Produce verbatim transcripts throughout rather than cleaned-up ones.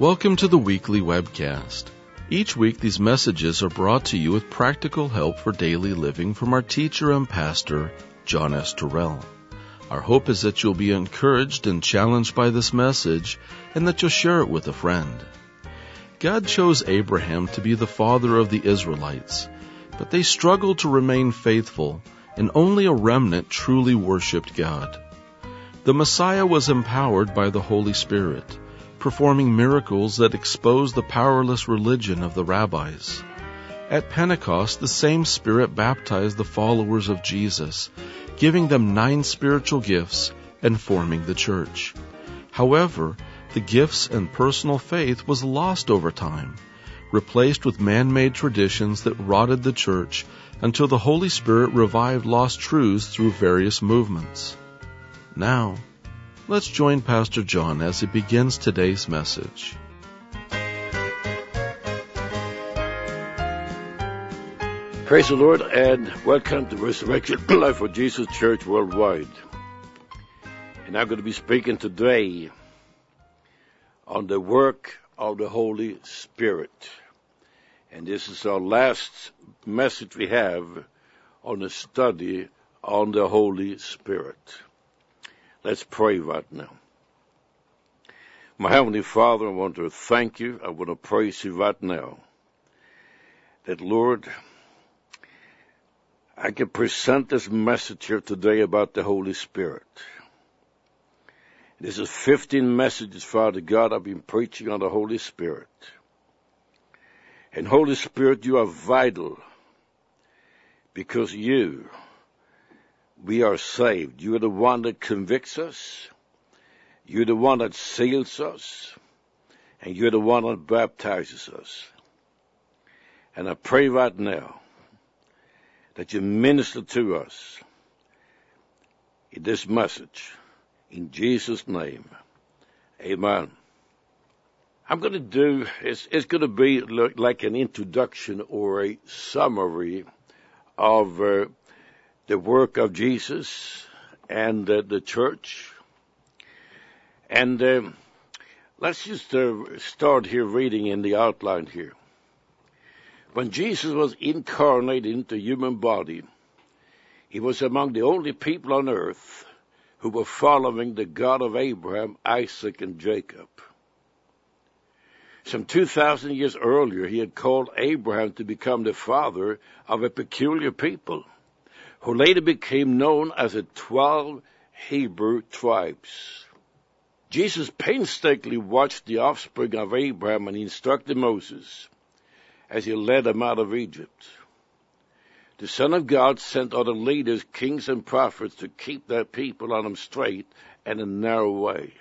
Welcome to the weekly webcast. Each week these messages are brought to you with practical help for daily living from our teacher and pastor, John S. Terrell. Our hope is that you'll be encouraged and challenged by this message and that you'll share it with a friend. God chose Abraham to be the father of the Israelites, but they struggled to remain faithful, and only a remnant truly worshiped God. The Messiah was empowered by the Holy Spirit, performing miracles that exposed the powerless religion of the rabbis. At Pentecost, the same Spirit baptized the followers of Jesus, giving them nine spiritual gifts and forming the church. However, the gifts and personal faith was lost over time, replaced with man-made traditions that rotted the church until the Holy Spirit revived lost truths through various movements. Now, let's join Pastor John as he begins today's message. Praise the Lord and welcome to Resurrection Life for Jesus Church Worldwide. And I'm going to be speaking today on the work of the Holy Spirit. And this is our last message we have on the study on the Holy Spirit. Let's pray right now. My Heavenly Father, I want to thank you. I want to praise you right now. That, Lord, I can present this message here today about the Holy Spirit. This is fifteen messages, Father God, I've been preaching on the Holy Spirit. And Holy Spirit, you are vital because you, we are saved. You are the one that convicts us. You're the one that seals us. And you're the one that baptizes us. And I pray right now that you minister to us in this message. In Jesus' name, amen. I'm going to do, it's, it's going to be like an introduction or a summary of uh, the work of Jesus and uh, the church. And uh, let's just uh, start here reading in the outline here. When Jesus was incarnated into human body, he was among the only people on earth who were following the God of Abraham, Isaac, and Jacob. Some two thousand years earlier, he had called Abraham to become the father of a peculiar people, who later became known as the twelve Hebrew tribes. Jesus painstakingly watched the offspring of Abraham and instructed Moses as he led them out of Egypt. The Son of God sent other leaders, kings and prophets, to keep that people on a straight and a narrow way.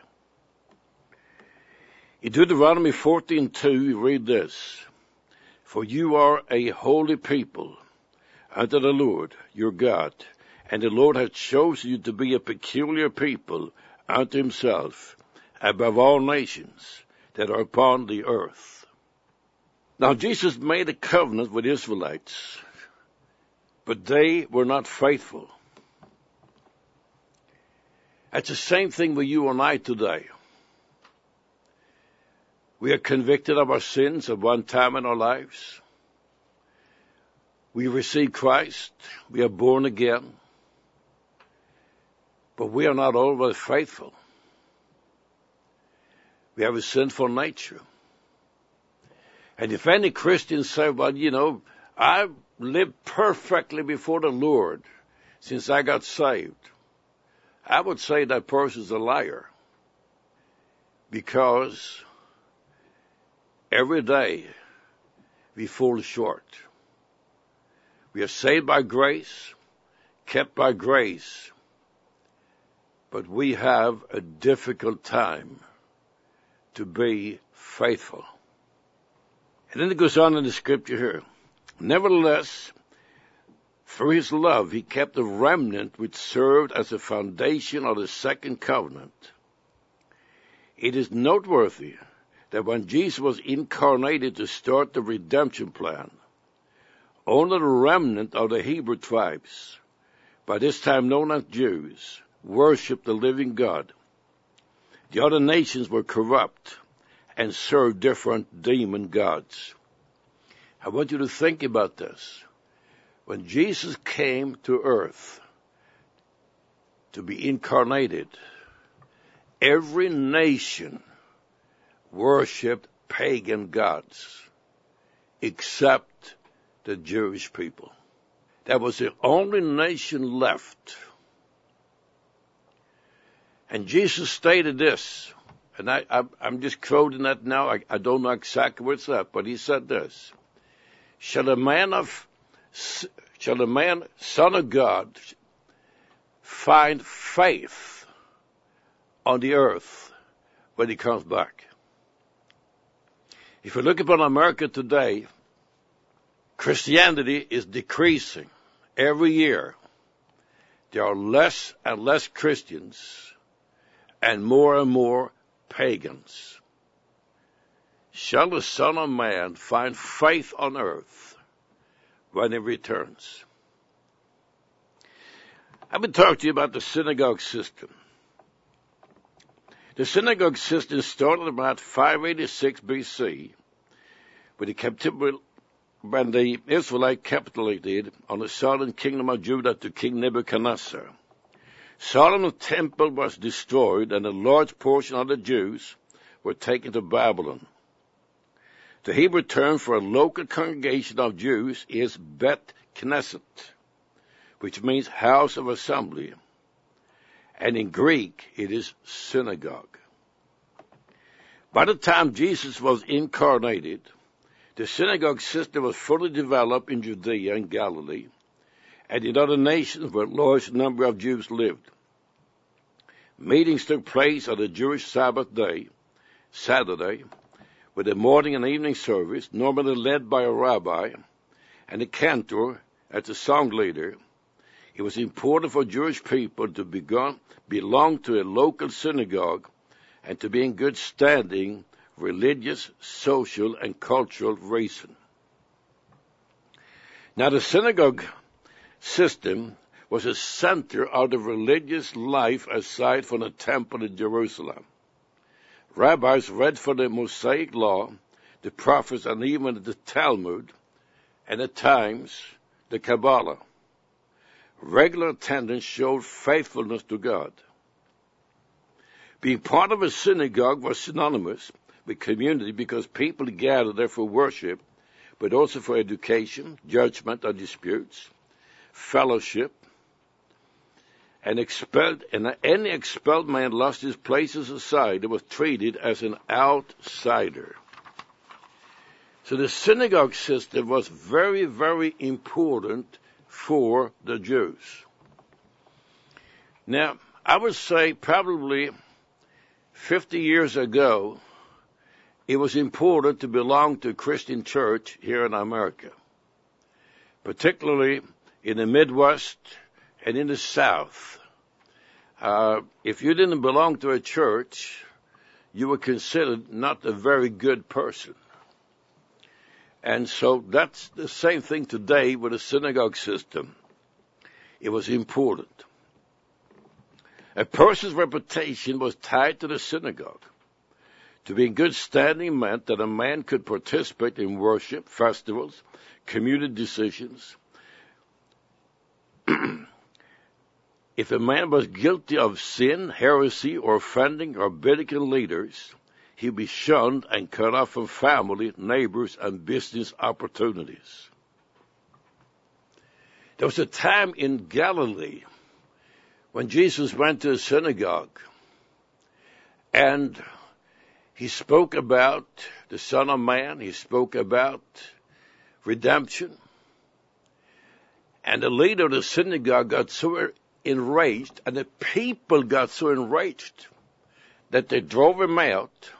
In Deuteronomy fourteen two, we read this: For you are a holy people unto the Lord your God, and the Lord hath chosen you to be a peculiar people unto himself, above all nations that are upon the earth. Now Jesus made a covenant with Israelites, but they were not faithful. It's the same thing with you and I today. We are convicted of our sins at one time in our lives. We receive Christ. We are born again. But we are not always faithful. We have a sinful nature. And if any Christians say, well, you know, I've lived perfectly before the Lord since I got saved, I would say that person's a liar. Because every day we fall short. We are saved by grace, kept by grace, but we have a difficult time to be faithful. And then it goes on in the scripture here. Nevertheless, through his love, he kept a remnant which served as a foundation of the second covenant. It is noteworthy that when Jesus was incarnated to start the redemption plan, only the remnant of the Hebrew tribes, by this time known as Jews, worshiped the living God. The other nations were corrupt and serve different demon gods. I want you to think about this. When Jesus came to earth to be incarnated, every nation worshipped pagan gods except the Jewish people. That was the only nation left. And Jesus stated this, and I, I, I'm just quoting that now. I, I don't know exactly what's up, but he said this: Shall a man of, shall a man, son of God, find faith on the earth when he comes back? If you look upon America today, Christianity is decreasing every year. There are less and less Christians and more and more pagans. Shall the Son of Man find faith on earth when he returns? I've been talking to you about the synagogue system. The synagogue system started about five eighty-six B C with the captivity, when the Israelite capitulated on the southern kingdom of Judah to King Nebuchadnezzar. Solomon's temple was destroyed, and a large portion of the Jews were taken to Babylon. The Hebrew term for a local congregation of Jews is Bet Knesset, which means house of assembly, and in Greek it is synagogue. By the time Jesus was incarnated, the synagogue system was fully developed in Judea and Galilee, and in other nations where a large number of Jews lived. Meetings took place on the Jewish Sabbath day, Saturday, with a morning and evening service, normally led by a rabbi, and a cantor as the song leader. It was important for Jewish people to begun, belong to a local synagogue and to be in good standing, religious, social, and cultural reason. Now, the synagogue system was a center of the religious life aside from the temple in Jerusalem. Rabbis read from the Mosaic Law, the prophets, and even the Talmud, and at times the Kabbalah. Regular attendance showed faithfulness to God. Being part of a synagogue was synonymous with community because people gathered there for worship, but also for education, judgment of disputes, fellowship, and expelled, and any expelled man lost his place in society, was treated as an outsider. So the synagogue system was very, very important for the Jews. Now, I would say probably fifty years ago, it was important to belong to a Christian church here in America, particularly in the Midwest and in the South. Uh, if you didn't belong to a church, you were considered not a very good person. And so that's the same thing today with the synagogue system. It was important. A person's reputation was tied to the synagogue. To be in good standing meant that a man could participate in worship, festivals, community decisions. If a man was guilty of sin, heresy, or offending rabbinical leaders, he would be shunned and cut off from family, neighbors, and business opportunities. There was a time in Galilee when Jesus went to a synagogue and he spoke about the Son of Man, he spoke about redemption, and the leader of the synagogue got so enraged, and the people got so enraged that they drove him out.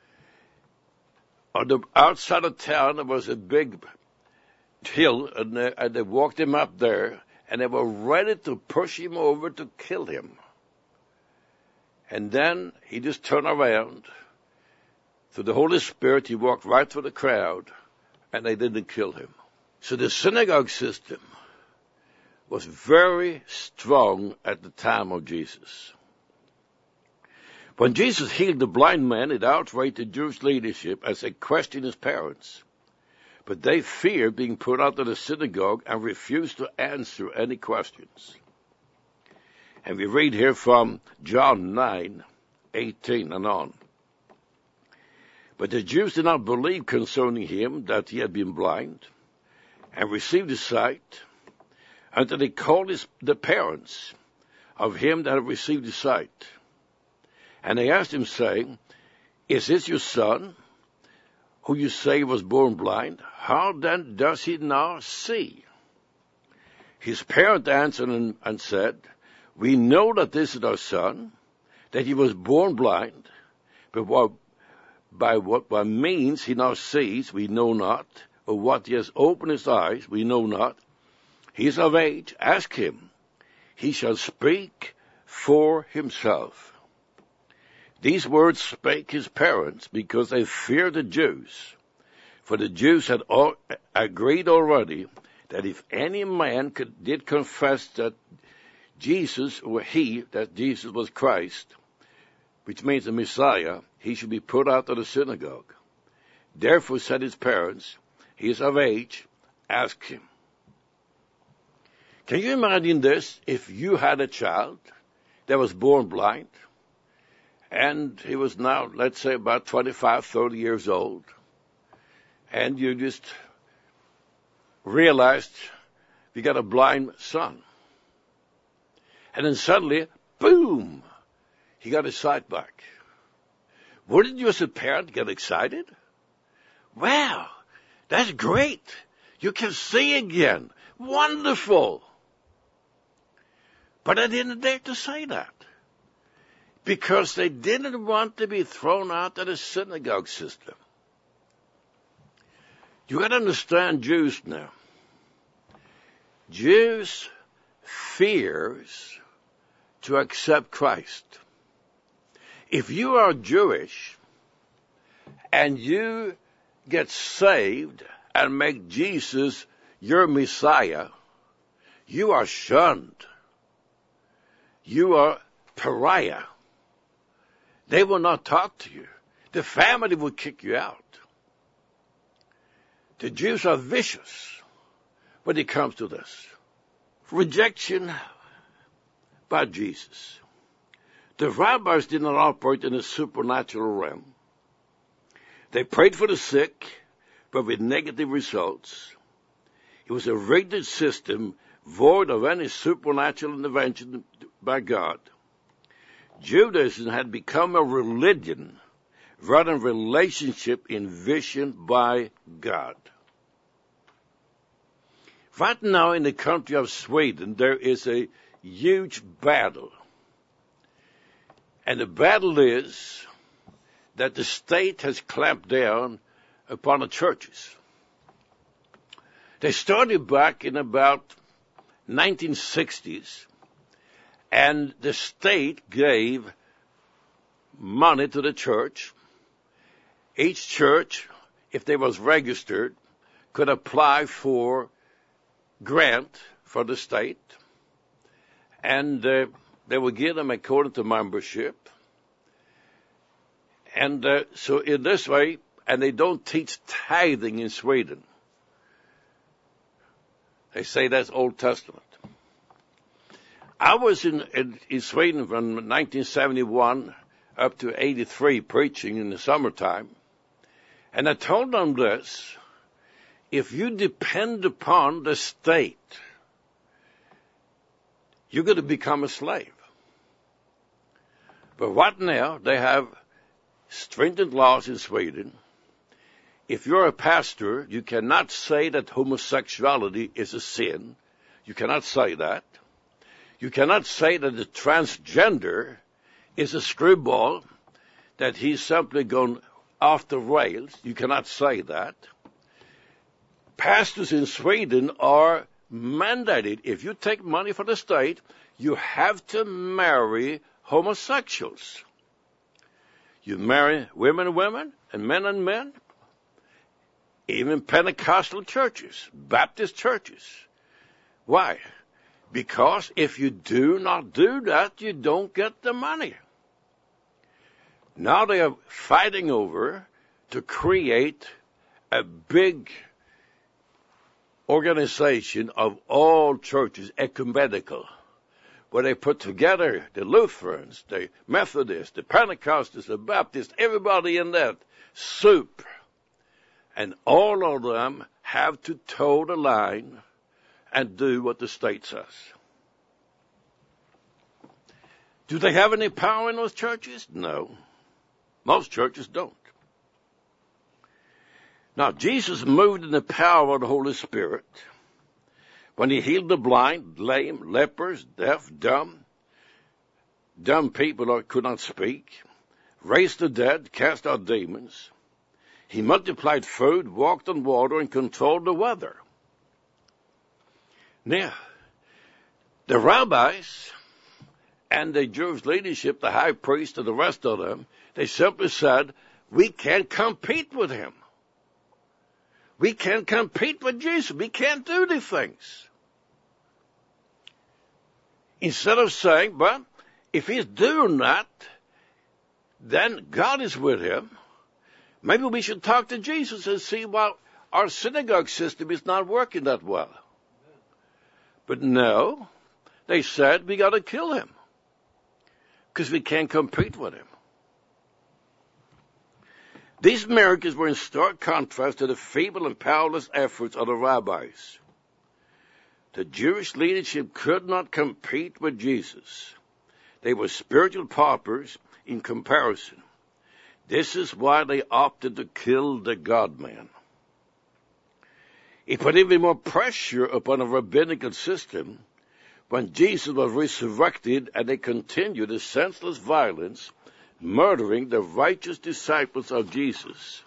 On the outside of town, there was a big hill, and they, and they walked him up there, and they were ready to push him over to kill him. And then he just turned around. Through the Holy Spirit, he walked right through the crowd, and they didn't kill him. So the synagogue system was very strong at the time of Jesus. When Jesus healed the blind man, it outraged the Jewish leadership as they questioned his parents. But they feared being put out of the synagogue and refused to answer any questions. And we read here from John nine, eighteen and on. But the Jews did not believe concerning him that he had been blind and received his sight until they called his, the parents of him that had received his sight. And they asked him, saying, Is this your son, who you say was born blind? How then does he now see? His parents answered and, and said, We know that this is our son, that he was born blind, but what, by what by means he now sees, we know not, or what he has opened his eyes, we know not. He is of age, ask him. He shall speak for himself. These words spake his parents because they feared the Jews. For the Jews had all agreed already that if any man could, did confess that Jesus, or he, that Jesus was Christ, which means the Messiah, he should be put out of the synagogue. Therefore said his parents, He is of age, ask him. Can you imagine this? If you had a child that was born blind, and he was now, let's say, about twenty-five, thirty years old, and you just realized you got a blind son. And then suddenly, boom, he got his sight back. Wouldn't you as a parent get excited? Wow, that's great. You can see again. Wonderful. But I didn't dare to say that, because they didn't want to be thrown out of the synagogue system. You got to understand Jews now. Jews fears to accept Christ. If you are Jewish and you get saved and make Jesus your Messiah, you are shunned. You are pariah. They will not talk to you. The family will kick you out. The Jews are vicious when it comes to this. Rejection by Jesus. The rabbis did not operate in a supernatural realm. They prayed for the sick, but with negative results. It was a rigged system void of any supernatural intervention by God. Judaism had become a religion rather than relationship envisioned by God. Right now in the country of Sweden, there is a huge battle. And the battle is that the state has clamped down upon the churches. They started back in about nineteen sixties, and the state gave money to the church. Each church, if they was registered, could apply for grant for the state, and uh, they would give them according to membership. And uh, so in this way, and they don't teach tithing in Sweden. They say that's Old Testament. I was in, in, in Sweden from nineteen seventy-one up to eighty-three preaching in the summertime. And I told them this: if you depend upon the state, you're going to become a slave. But what now? They have stringent laws in Sweden. If you're a pastor, you cannot say that homosexuality is a sin. You cannot say that. You cannot say that the transgender is a screwball, that he's simply gone off the rails. You cannot say that. Pastors in Sweden are mandated. If you take money from the state, you have to marry homosexuals. You marry women and women, and men and men. Even Pentecostal churches, Baptist churches. Why? Because if you do not do that, you don't get the money. Now they are fighting over to create a big organization of all churches, ecumenical, where they put together the Lutherans, the Methodists, the Pentecostals, the Baptists, everybody in that soup. And all of them have to toe the line and do what the state says. Do they have any power in those churches? No. Most churches don't. Now, Jesus moved in the power of the Holy Spirit when he healed the blind, lame, lepers, deaf, dumb, dumb people that could not speak, raised the dead, cast out demons. He multiplied food, walked on water, and controlled the weather. Now, the rabbis and the Jewish leadership, the high priest and the rest of them, they simply said, we can't compete with him. We can't compete with Jesus. We can't do these things. Instead of saying, well, if he's doing that, then God is with him. Maybe we should talk to Jesus and see why our synagogue system is not working that well. But no, they said we got to kill him because we can't compete with him. These miracles were in stark contrast to the feeble and powerless efforts of the rabbis. The Jewish leadership could not compete with Jesus. They were spiritual paupers in comparison. This is why they opted to kill the God-man. It put even more pressure upon a rabbinical system when Jesus was resurrected and they continued the senseless violence, murdering the righteous disciples of Jesus.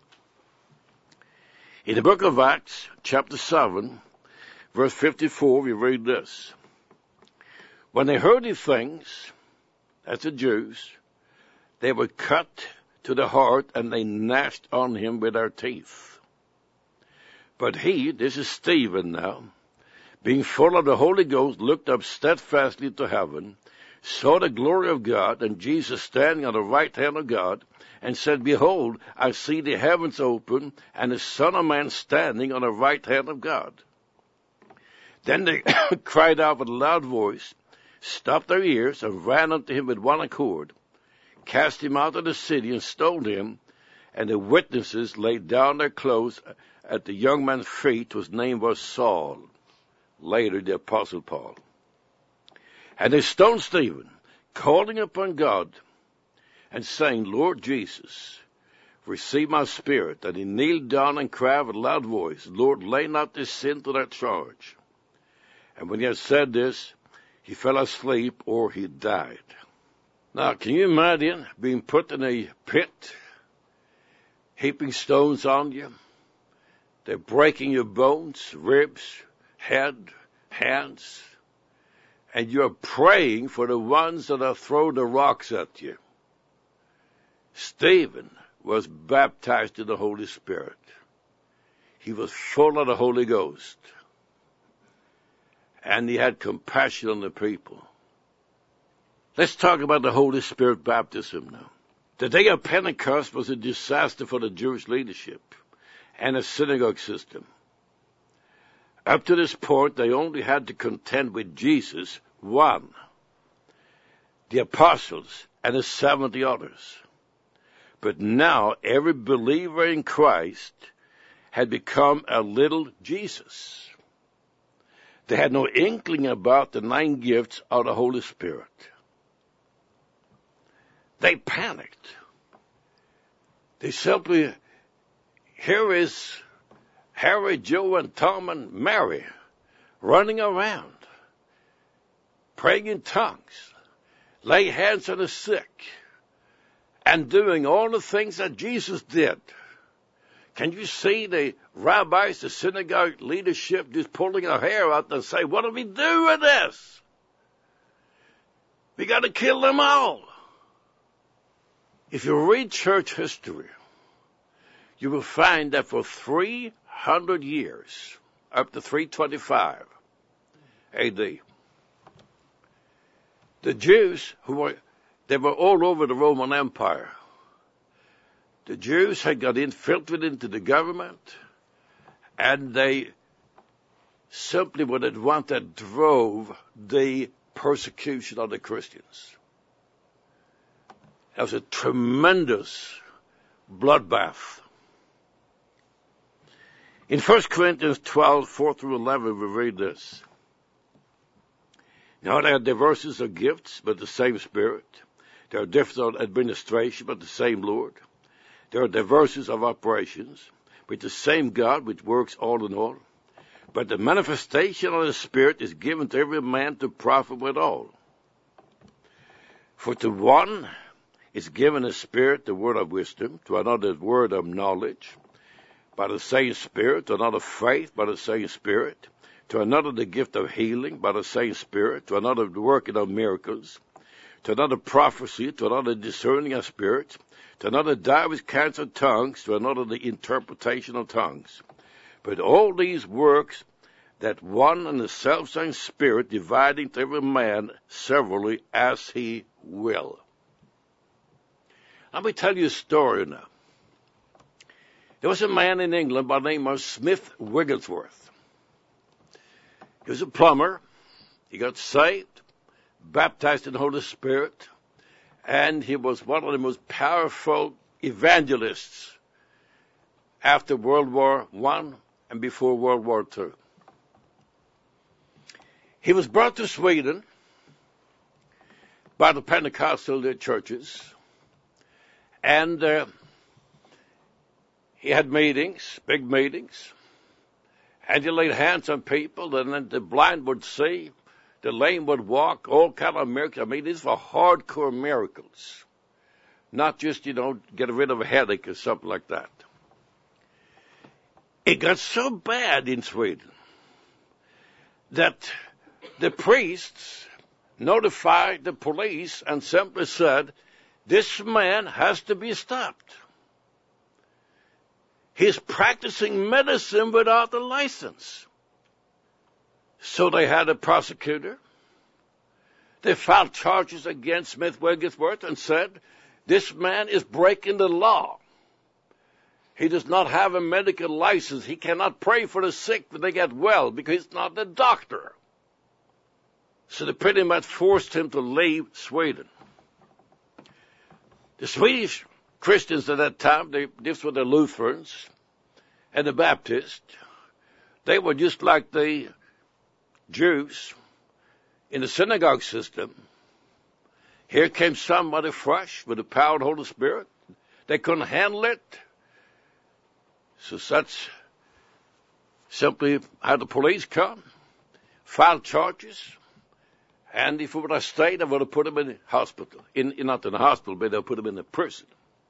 In the book of Acts, chapter seven, verse fifty-four, we read this. When they heard these things, that's the Jews, they were cut to the heart and they gnashed on him with their teeth. But he, this is Stephen now, being full of the Holy Ghost, looked up steadfastly to heaven, saw the glory of God, and Jesus standing on the right hand of God, and said, Behold, I see the heavens open, and the Son of Man standing on the right hand of God. Then they cried out with a loud voice, stopped their ears, and ran unto him with one accord, cast him out of the city, and stoned him, and the witnesses laid down their clothes at the young man's feet, whose name was Saul, later the Apostle Paul. And they stoned Stephen, calling upon God and saying, Lord Jesus, receive my spirit. And he kneeled down and cried with a loud voice, Lord, lay not this sin to their charge. And when he had said this, he fell asleep or he died. Now, can you imagine being put in a pit, heaping stones on you? They're breaking your bones, ribs, head, hands, and you're praying for the ones that have thrown the rocks at you. Stephen was baptized in the Holy Spirit. He was full of the Holy Ghost. And he had compassion on the people. Let's talk about the Holy Spirit baptism now. The day of Pentecost was a disaster for the Jewish leadership and a synagogue system. Up to this point, they only had to contend with Jesus, one, the apostles, and the seventy others. But now every believer in Christ had become a little Jesus. They had no inkling about the nine gifts of the Holy Spirit. They panicked. They simply, here is Harry, Joe, and Tom, and Mary running around, praying in tongues, laying hands on the sick, and doing all the things that Jesus did. Can you see the rabbis, the synagogue leadership just pulling their hair out and say, what do we do with this? We got to kill them all. If you read church history, you will find that for three hundred years, up to three twenty-five A D, the Jews, who were, they were all over the Roman Empire, The Jews had got infiltrated into the government, and they simply what it wanted drove the persecution of the Christians. It was a tremendous bloodbath. In First Corinthians twelve, four through eleven, we read this. Now there are diverses of gifts, but the same Spirit. There are different of administration, but the same Lord. There are diverses of operations, but the same God which works all in all. But the manifestation of the Spirit is given to every man to profit withal. For to one is given a Spirit the word of wisdom, to another the word of knowledge, by the same Spirit, to another faith by the same Spirit, to another the gift of healing by the same Spirit, to another the working of miracles, to another prophecy, to another discerning of spirits, to another divers kinds of tongues, to another the interpretation of tongues. But all these works that one and the selfsame Spirit, dividing to every man severally as he will. Let me tell you a story now. There was a man in England by the name of Smith Wigglesworth. He was a plumber. He got saved, baptized in the Holy Spirit, and he was one of the most powerful evangelists after World War One and before World War Two. He was brought to Sweden by the Pentecostal churches, and uh, he had meetings, big meetings, and he laid hands on people, and then the blind would see, the lame would walk, all kind of miracles. I mean, these were hardcore miracles, not just, you know, get rid of a headache or something like that. It got so bad in Sweden that the priests notified the police and simply said, this man has to be stopped. He's practicing medicine without a license. So they had a prosecutor. They filed charges against Smith Wigglesworth and said, this man is breaking the law. He does not have a medical license. He cannot pray for the sick when they get well because he's not a doctor. So they pretty much forced him to leave Sweden. The Swedish Christians at that time, they, this were the Lutherans and the Baptists. They were just like the Jews in the synagogue system. Here came somebody fresh with the power of the Holy Spirit. They couldn't handle it. So such simply had the police come, filed charges, and if he would have stayed, they would have put him in the hospital. In, in, not in the hospital, but they would put him in the prison.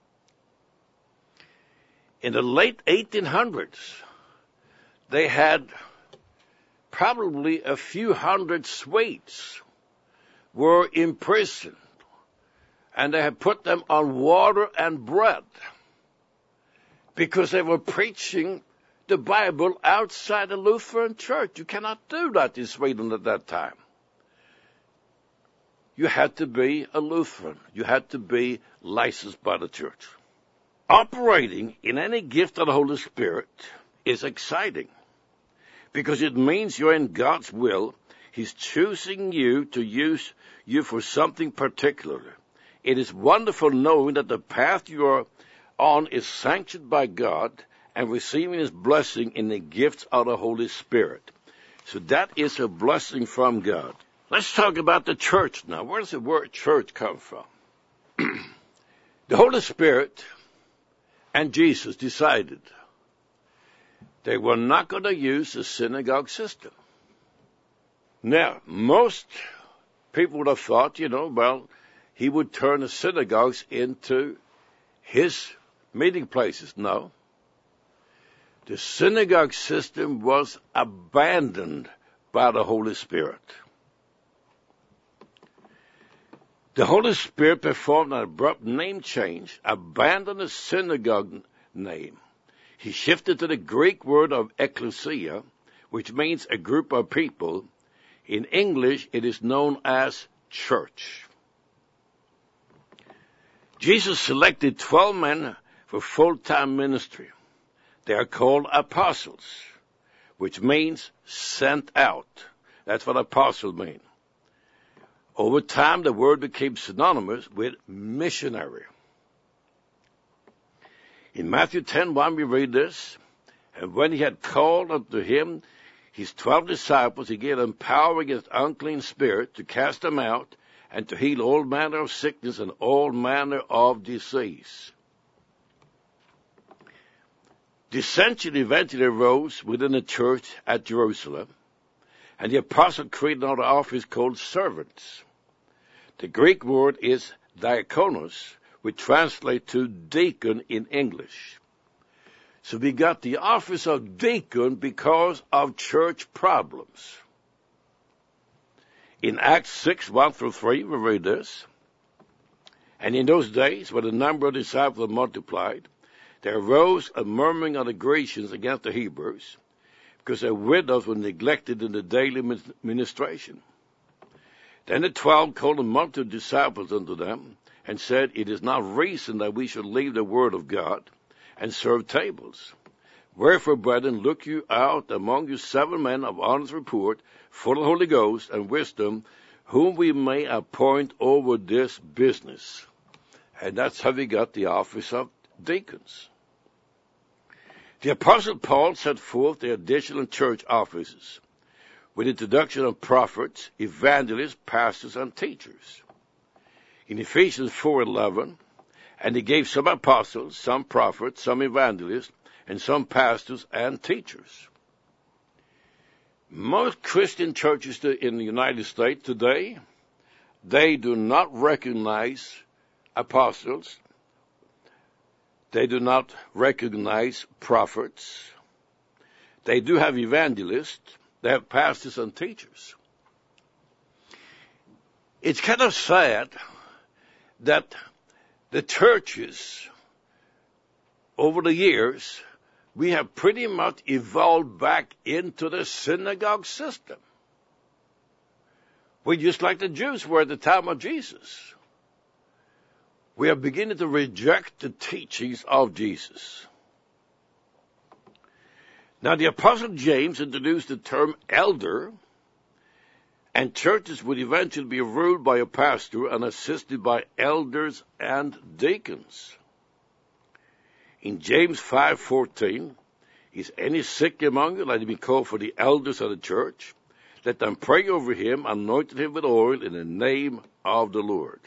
In the late eighteen hundreds, they had probably a few hundred Swedes were imprisoned, and they had put them on water and bread because they were preaching the Bible outside the Lutheran church. You cannot do that in Sweden at that time. You had to be a Lutheran. You had to be licensed by the church. Operating in any gift of the Holy Spirit is exciting because it means you're in God's will. He's choosing you to use you for something particular. It is wonderful knowing that the path you are on is sanctioned by God and receiving His blessing in the gifts of the Holy Spirit. So that is a blessing from God. Let's talk about the church now. Where does the word church come from? The Holy Spirit and Jesus decided they were not going to use the synagogue system. Now, most people would have thought, you know, well, he would turn the synagogues into his meeting places. No. The synagogue system was abandoned by the Holy Spirit. The Holy Spirit performed an abrupt name change, abandoned the synagogue name. He shifted to the Greek word of ecclesia, which means a group of people. In English, it is known as church. Jesus selected twelve men for full-time ministry. They are called apostles, which means sent out. That's what apostle means. Over time, the word became synonymous with missionary. In Matthew ten one, we read this, and when he had called unto him his twelve disciples, he gave them power against unclean spirits to cast them out and to heal all manner of sickness and all manner of disease. Dissension eventually arose within the church at Jerusalem, and the apostle created another office called servants. The Greek word is diakonos, which translates to deacon in English. So we got the office of deacon because of church problems. In Acts six, one through three, we read this. And in those days, when the number of disciples multiplied, there arose a murmuring of the Grecians against the Hebrews, because their widows were neglected in the daily ministration. Then the twelve called a multitude of disciples unto them, and said, It is not reason that we should leave the word of God, and serve tables. Wherefore, brethren, look you out among you seven men of honest report, full of the Holy Ghost and wisdom, whom we may appoint over this business. And that's how we got the office of deacons. The Apostle Paul set forth the additional church offices with the introduction of prophets, evangelists, pastors, and teachers. In Ephesians four eleven, and he gave some apostles, some prophets, some evangelists, and some pastors and teachers. Most Christian churches in the United States today, they do not recognize apostles. They do not recognize prophets. They do have evangelists. They have pastors and teachers. It's kind of sad that the churches, over the years, we have pretty much evolved back into the synagogue system. We're just like the Jews were at the time of Jesus. We are beginning to reject the teachings of Jesus. Now, the Apostle James introduced the term elder, and churches would eventually be ruled by a pastor and assisted by elders and deacons. In James five fourteen, is any sick among you? Let him be called for the elders of the church. Let them pray over him, anointing him with oil in the name of the Lord.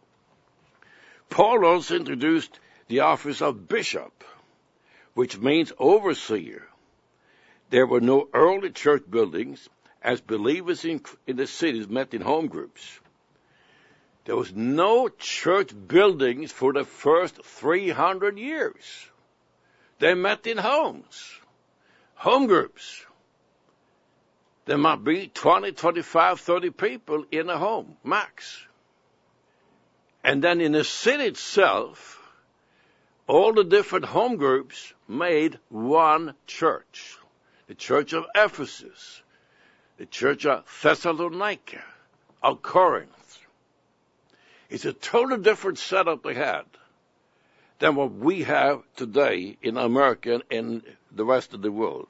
Paul also introduced the office of bishop, which means overseer. There were no early church buildings, as believers in, in the cities met in home groups. There was no church buildings for the first three hundred years. They met in homes, home groups. There might be twenty, twenty-five, thirty people in a home, max. And then in the city itself, all the different home groups made one church. The church of Ephesus, the church of Thessalonica, of Corinth. It's a totally different setup they had than what we have today in America and in the rest of the world.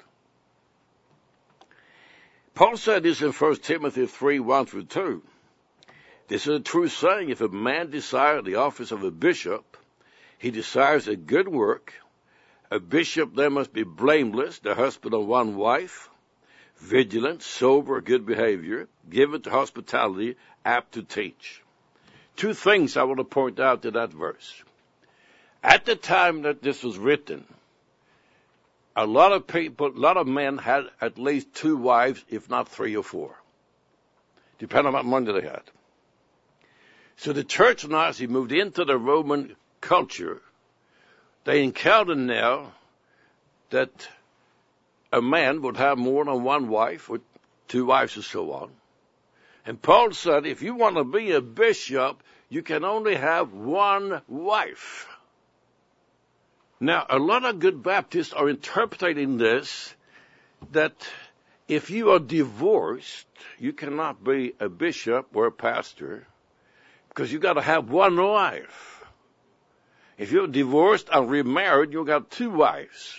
Paul said this in First Timothy three, one through two. This is a true saying, if a man desires the office of a bishop, he desires a good work. A bishop then must be blameless, the husband of one wife, vigilant, sober, good behavior, given to hospitality, apt to teach. Two things I want to point out to that verse. At the time that this was written, a lot of people, a lot of men had at least two wives, if not three or four, depending on what money they had. So the church now, as he moved into the Roman culture, they encountered now that a man would have more than one wife, or two wives or so on. And Paul said, if you want to be a bishop, you can only have one wife. Now, a lot of good Baptists are interpreting this, that if you are divorced, you cannot be a bishop or a pastor, because you've got to have one wife. If you're divorced and remarried, you got two wives.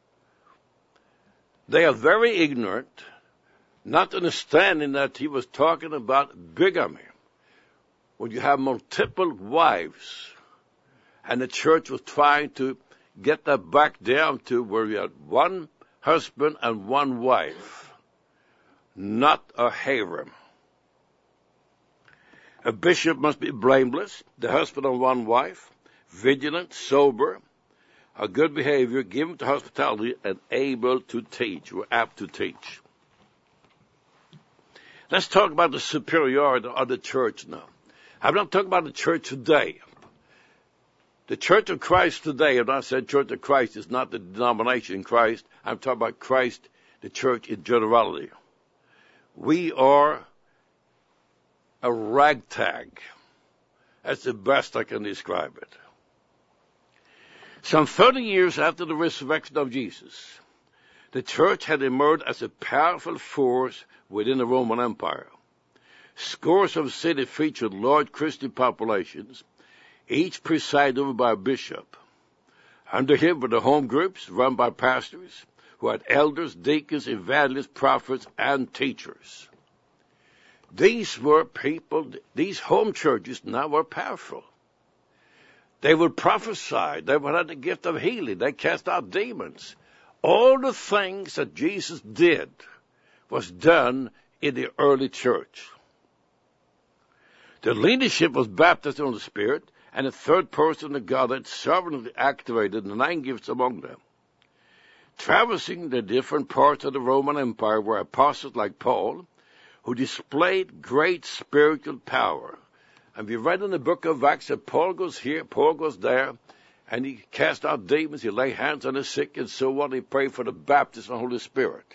They are very ignorant, not understanding that he was talking about bigamy. When you have multiple wives, and the church was trying to get that back down to where you had one husband and one wife, not a harem. A bishop must be blameless, the husband of one wife, vigilant, sober, a good behavior, given to hospitality, and able to teach, or apt to teach. Let's talk about the superiority of the church now. I'm not talking about the church today. The Church of Christ today, and I said Church of Christ is not the denomination in Christ. I'm talking about Christ, the church in generality. We are a ragtag. That's the best I can describe it. Some thirty years after the resurrection of Jesus, the church had emerged as a powerful force within the Roman Empire. Scores of cities featured large Christian populations, each presided over by a bishop. Under him were the home groups run by pastors who had elders, deacons, evangelists, prophets, and teachers. These were people, these home churches now were powerful. They would prophesy. They would have the gift of healing. They cast out demons. All the things that Jesus did was done in the early church. The leadership was baptized in the Spirit, and the third person of God had sovereignly activated the nine gifts among them. Traversing the different parts of the Roman Empire were apostles like Paul, who displayed great spiritual power. And we read in the book of Acts that Paul goes here, Paul goes there, and he cast out demons, he laid hands on the sick, and so on. He prayed for the baptism of the Holy Spirit.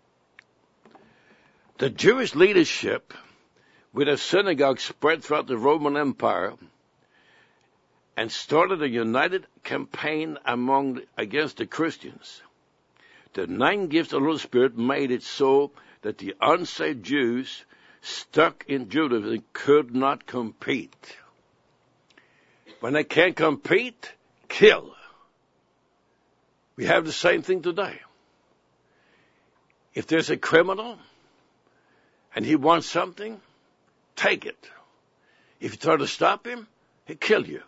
The Jewish leadership, with a synagogue spread throughout the Roman Empire, and started a united campaign among against the Christians. The nine gifts of the Holy Spirit made it so that the unsaved Jews stuck in Judaism could not compete. When they can't compete, kill. We have the same thing today. If there's a criminal and he wants something, take it. If you try to stop him, he'll kill you.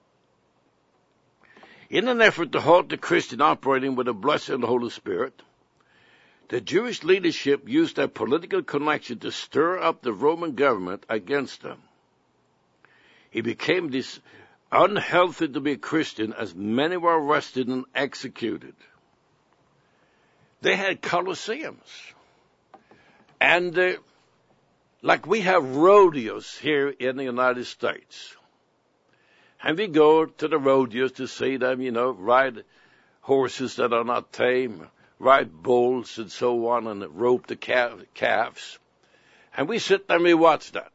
In an effort to halt the Christian operating with the blessing of the Holy Spirit, the Jewish leadership used their political connection to stir up the Roman government against them. It became this unhealthy to be a Christian, as many were arrested and executed. They had colosseums. And uh, like we have rodeos here in the United States. And we go to the rodeos to see them, you know, ride horses that are not tame, ride bulls and so on, and rope the calf, calves. And we sit there and we watch that.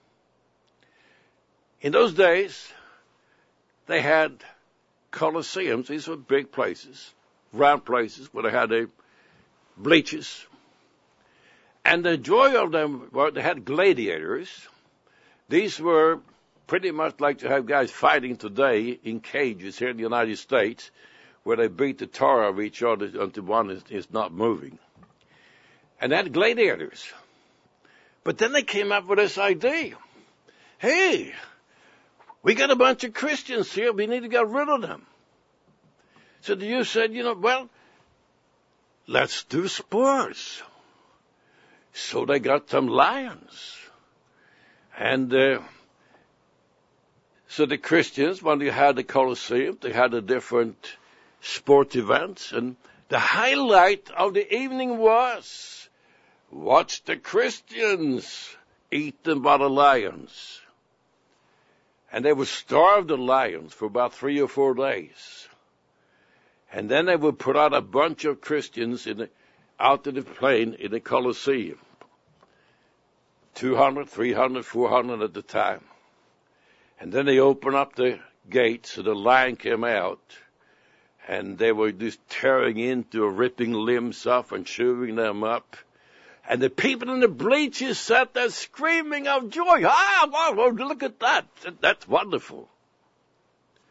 In those days, they had colosseums. These were big places, round places where they had a bleachers. And the joy of them was they had gladiators. These were pretty much like to have guys fighting today in cages here in the United States, where they beat the tar of each other until one is, is not moving. And they had gladiators. But then they came up with this idea. Hey, we got a bunch of Christians here. We need to get rid of them. So the Jews said, you know, well, let's do sports. So they got some lions. And uh, so the Christians, when they had the Colosseum, they had the different sport events. And the highlight of the evening was, watch the Christians eaten by the lions. And they would starve the lions for about three or four days. And then they would put out a bunch of Christians in the, out to the plain in the Colosseum. two hundred, three hundred, four hundred at the time. And then they opened up the gates so the lion came out. And they were just tearing into, ripping limbs off and chewing them up. And the people in the bleachers sat there screaming of joy. Ah, wow, look at that. That's wonderful.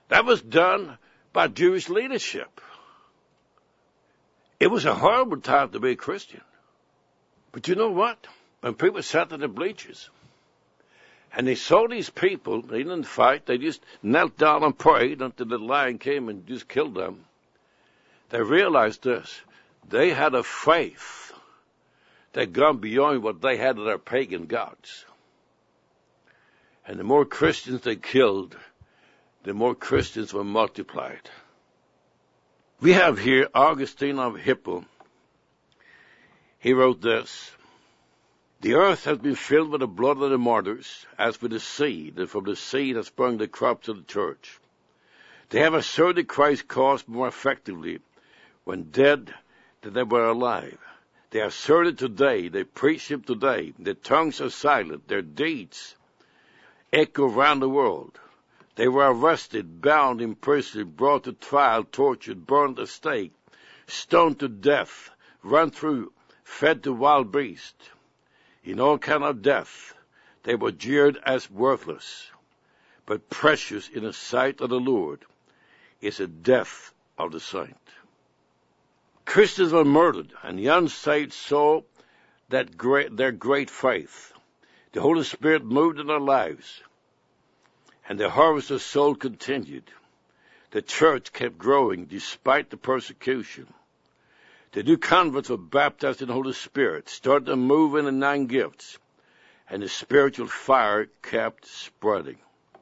That was done by Jewish leadership. It was a horrible time to be a Christian. But you know what? When people sat in the bleachers and they saw these people, they didn't fight, they just knelt down and prayed until the lion came and just killed them. They realized this. They had a faith that gone beyond what they had of their pagan gods. And the more Christians they killed, the more Christians were multiplied. We have here Augustine of Hippo. He wrote this: the earth has been filled with the blood of the martyrs, as with the seed, and from the seed has sprung the crops of the church. They have asserted Christ's cause more effectively when dead than they were alive. They assert it today, they preach him today. Their tongues are silent, their deeds echo around the world. They were arrested, bound, imprisoned, brought to trial, tortured, burned at stake, stoned to death, run through, fed to wild beasts. In all kind of death, they were jeered as worthless. But precious in the sight of the Lord is the death of the saint. Christians were murdered, and the unsaved saw that great, their great faith. The Holy Spirit moved in their lives, and the harvest of soul continued. The church kept growing despite the persecution. The new converts were baptized in the Holy Spirit, started to move in the nine gifts, and the spiritual fire kept spreading.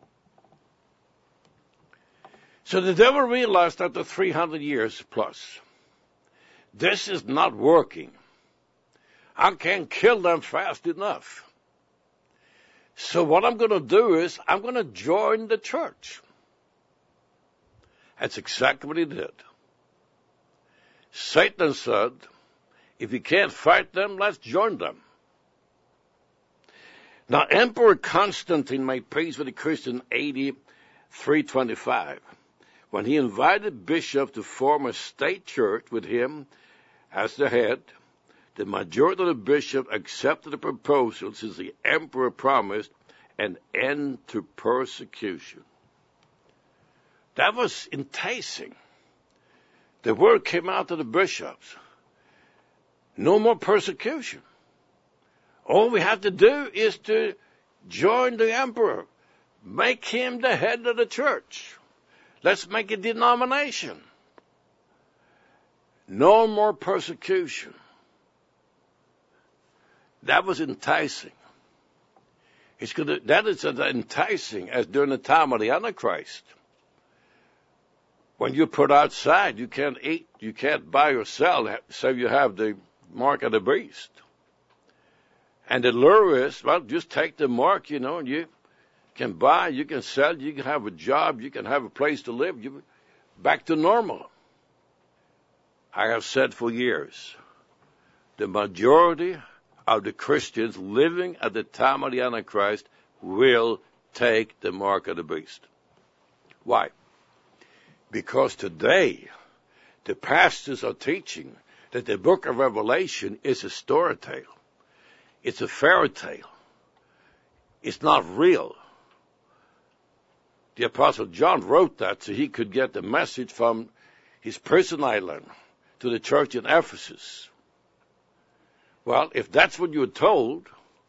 So the devil realized after three hundred years plus, this is not working. I can't kill them fast enough. So what I'm going to do is I'm going to join the church. That's exactly what he did. Satan said, if you can't fight them, let's join them. Now, Emperor Constantine made peace with the Christians in A D three twenty-five when he invited bishops to form a state church with him as the head. The majority of the bishops accepted the proposal since the emperor promised an end to persecution. That was enticing. The word came out to the bishops. No more persecution. All we have to do is to join the emperor. Make him the head of the church. Let's make a denomination. No more persecution. That was enticing. It's gonna, that is as enticing as during the time of the Antichrist. When you're put outside, you can't eat, you can't buy or sell, so you have the mark of the beast. And the lure is, well, just take the mark, you know, and you can buy, you can sell, you can have a job, you can have a place to live, you back to normal. I have said for years, the majority of the Christians living at the time of the Antichrist will take the mark of the beast. Why? Because today, the pastors are teaching that the book of Revelation is a story tale. It's a fairy tale. It's not real. The Apostle John wrote that so he could get the message from his prison island to the church in Ephesus. Well, if that's what you're told,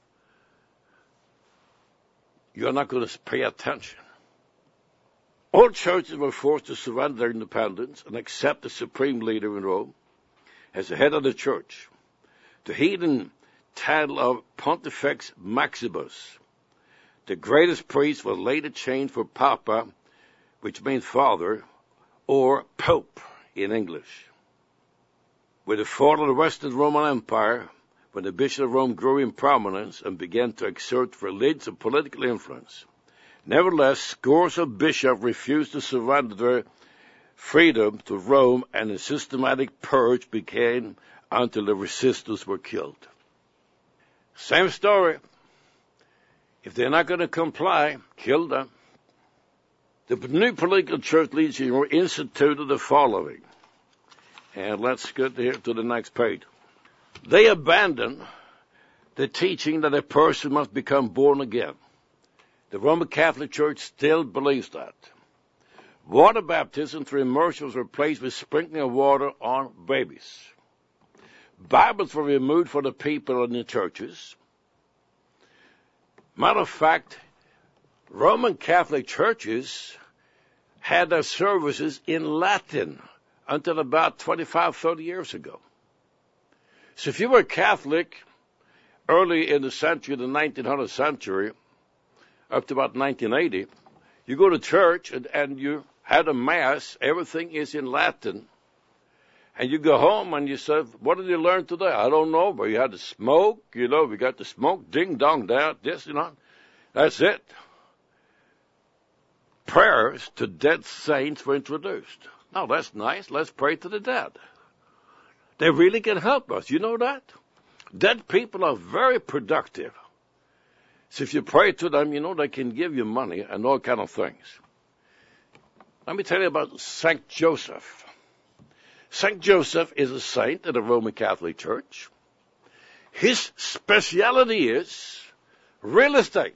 you're not going to pay attention. All churches were forced to surrender their independence and accept the supreme leader in Rome as the head of the church. The heathen title of Pontifex Maximus, the greatest priest, was later changed for Papa, which means father, or Pope in English. With the fall of the Western Roman Empire, when the Bishop of Rome grew in prominence and began to exert religious and political influence, nevertheless, scores of bishops refused to surrender their freedom to Rome, and a systematic purge began until the resistors were killed. Same story. If they're not going to comply, kill them. The new political church leadership instituted the following. And let's get here to the next page. They abandoned the teaching that a person must become born again. The Roman Catholic Church still believes that. Water baptism through immersion was replaced with sprinkling of water on babies. Bibles were removed for the people in the churches. Matter of fact, Roman Catholic churches had their services in Latin until about twenty-five, thirty years ago. So if you were Catholic early in the century, the nineteen hundredth century, up to about nineteen eighty, you go to church and, and you had a mass, everything is in Latin. And you go home and you say, what did you learn today? I don't know, but you had to smoke, you know, we got to smoke, ding dong down, this, you know. That's it. Prayers to dead saints were introduced. Now that's nice, let's pray to the dead. They really can help us, you know that? Dead people are very productive. So if you pray to them, you know, they can give you money and all kind of things. Let me tell you about Saint Joseph. Saint Joseph is a saint in the Roman Catholic Church. His specialty is real estate.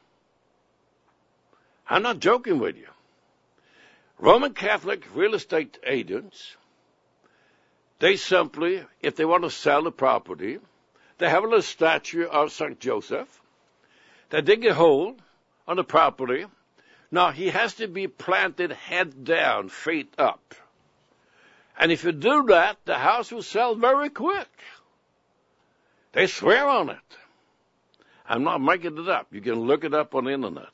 I'm not joking with you. Roman Catholic real estate agents, they simply, if they want to sell the property, they have a little statue of Saint Joseph. They dig a hole on the property. Now, he has to be planted head down, feet up. And if you do that, the house will sell very quick. They swear on it. I'm not making it up. You can look it up on the internet.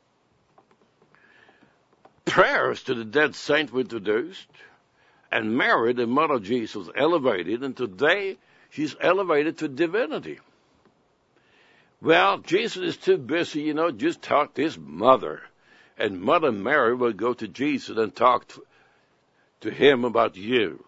Prayers to the dead saint were introduced, and Mary, the mother of Jesus, was elevated, and today she's elevated to divinity. Well, Jesus is too busy, you know, just talk to his mother. And Mother Mary will go to Jesus and talk to, to him about you.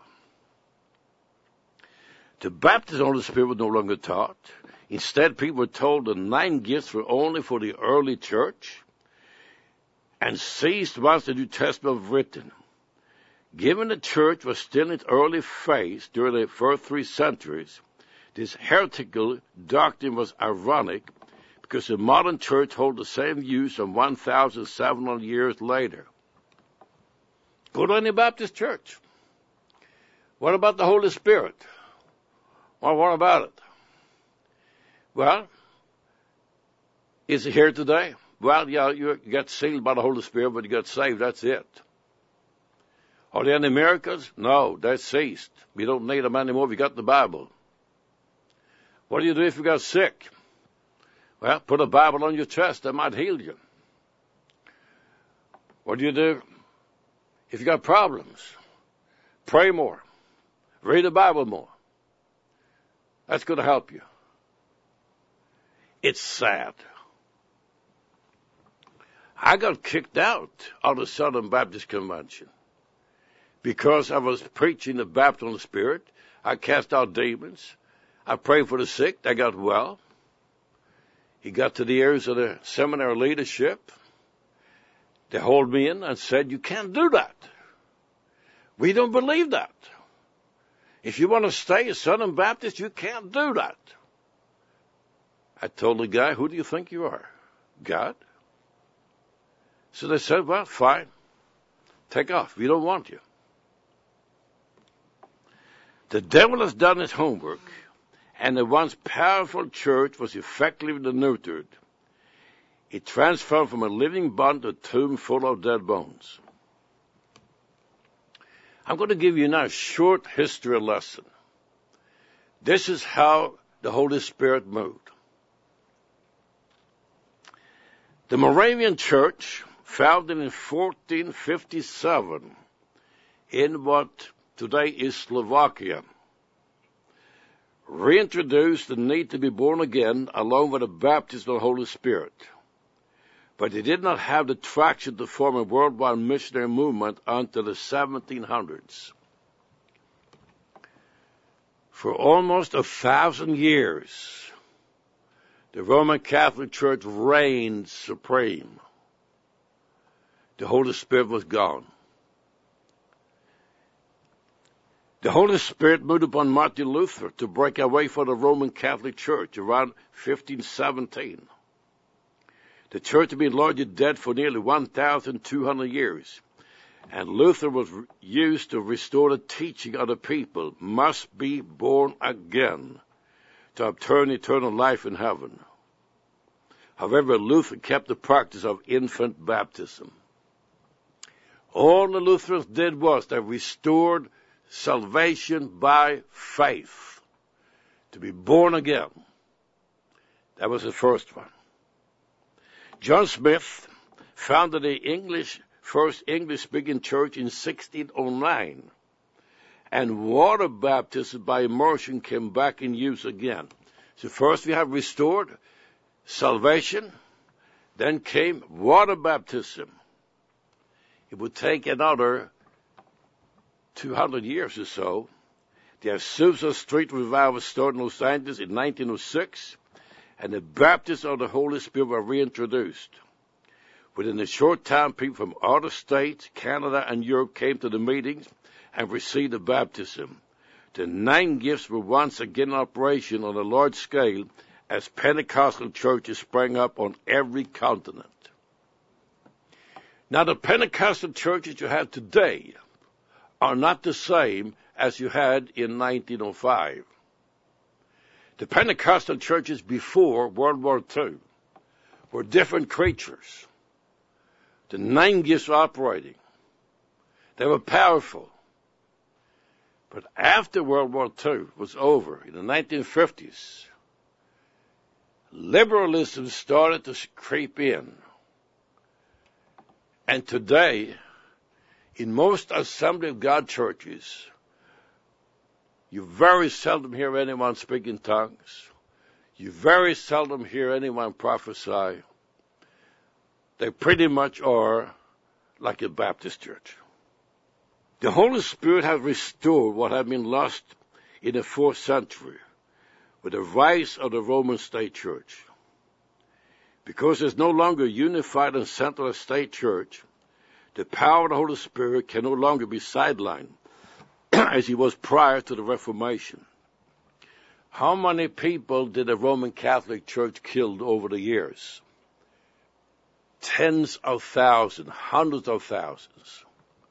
The baptism of the Holy Spirit was no longer taught. Instead, people were told the nine gifts were only for the early church and ceased once the New Testament was written. Given the church was still in its early phase during the first three centuries, this heretical doctrine was ironic because the modern church holds the same views some one thousand seven hundred years later. Go to any Baptist church. What about the Holy Spirit? Well, what about it? Well, is it here today? Well, yeah, you got sealed by the Holy Spirit, but you got saved, that's it. Are there any miracles? No, that's ceased. We don't need them anymore. We got the Bible. What do you do if you got sick? Well, put a Bible on your chest. That might heal you. What do you do if you got problems? Pray more. Read the Bible more. That's going to help you. It's sad. I got kicked out of the Southern Baptist Convention because I was preaching the baptism of the Spirit. I cast out demons. I prayed for the sick. They got well. He got to the ears of the seminary leadership. They hauled me in and said, you can't do that. We don't believe that. If you want to stay a Southern Baptist, you can't do that. I told the guy, who do you think you are? God? So they said, well, fine. Take off. We don't want you. The devil has done his homework, and the once powerful church was effectively neutered. It transformed from a living bond to a tomb full of dead bones. I'm going to give you now a short history lesson. This is how the Holy Spirit moved. The Moravian Church, founded in fourteen fifty-seven in what today is Slovakia, reintroduced the need to be born again along with the baptism of the Holy Spirit. But it did not have the traction to form a worldwide missionary movement until the seventeen hundreds. For almost a thousand years, the Roman Catholic Church reigned supreme. The Holy Spirit was gone. The Holy Spirit moved upon Martin Luther to break away from the Roman Catholic Church around fifteen seventeen. The church had been largely dead for nearly one thousand two hundred years. And Luther was used to restore the teaching of the people must be born again to obtain eternal life in heaven. However, Luther kept the practice of infant baptism. All the Lutherans did was they restored salvation by faith, to be born again. That was the first one. John Smith founded the English, first English-speaking church in sixteen oh nine, and water baptism by immersion came back in use again. So first we have restored salvation, then came water baptism. It would take another two hundred years or so. The Azusa Street Revival started in Los Angeles in nineteen oh six, and the baptism of the Holy Spirit were reintroduced. Within a short time, people from other states, Canada, and Europe came to the meetings and received the baptism. The nine gifts were once again in operation on a large scale as Pentecostal churches sprang up on every continent. Now, the Pentecostal churches you have today are not the same as you had in nineteen oh five. The Pentecostal churches before World War Two were different creatures. The nine gifts were operating. They were powerful. But after World War Two was over, in the nineteen fifties, liberalism started to creep in. And today, in most Assembly of God churches, you very seldom hear anyone speak in tongues. You very seldom hear anyone prophesy. They pretty much are like a Baptist church. The Holy Spirit has restored what had been lost in the fourth century with the rise of the Roman state church. Because there's no longer a unified and centralized state church, the power of the Holy Spirit can no longer be sidelined as he was prior to the Reformation. How many people did the Roman Catholic Church kill over the years? Tens of thousands, hundreds of thousands.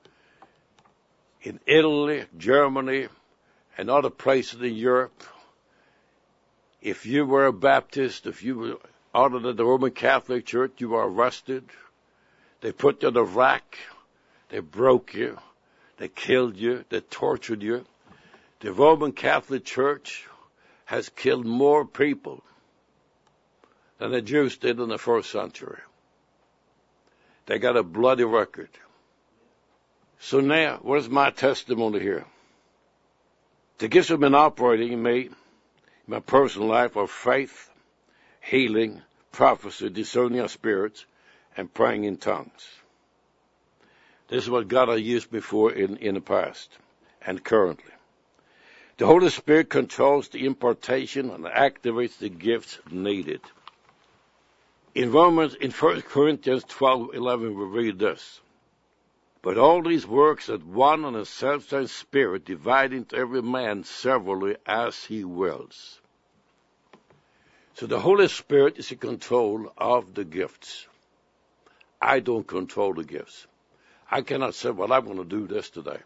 In Italy, Germany, and other places in Europe, if you were a Baptist, if you were out of the Roman Catholic Church, you were arrested. They put you on the rack. They broke you. They killed you. They tortured you. The Roman Catholic Church has killed more people than the Jews did in the first century. They got a bloody record. So now, what is my testimony here? The gifts have been operating in me, in my personal life, of faith, healing, prophecy, discerning of spirits, and praying in tongues. This is what God has used before in, in the past and currently. The Holy Spirit controls the impartation and activates the gifts needed. In Romans, in First Corinthians twelve eleven, we read this. But all these works at one and the self-same Spirit, dividing to every man severally as he wills. So the Holy Spirit is in control of the gifts. I don't control the gifts. I cannot say, well, I'm going to do this today.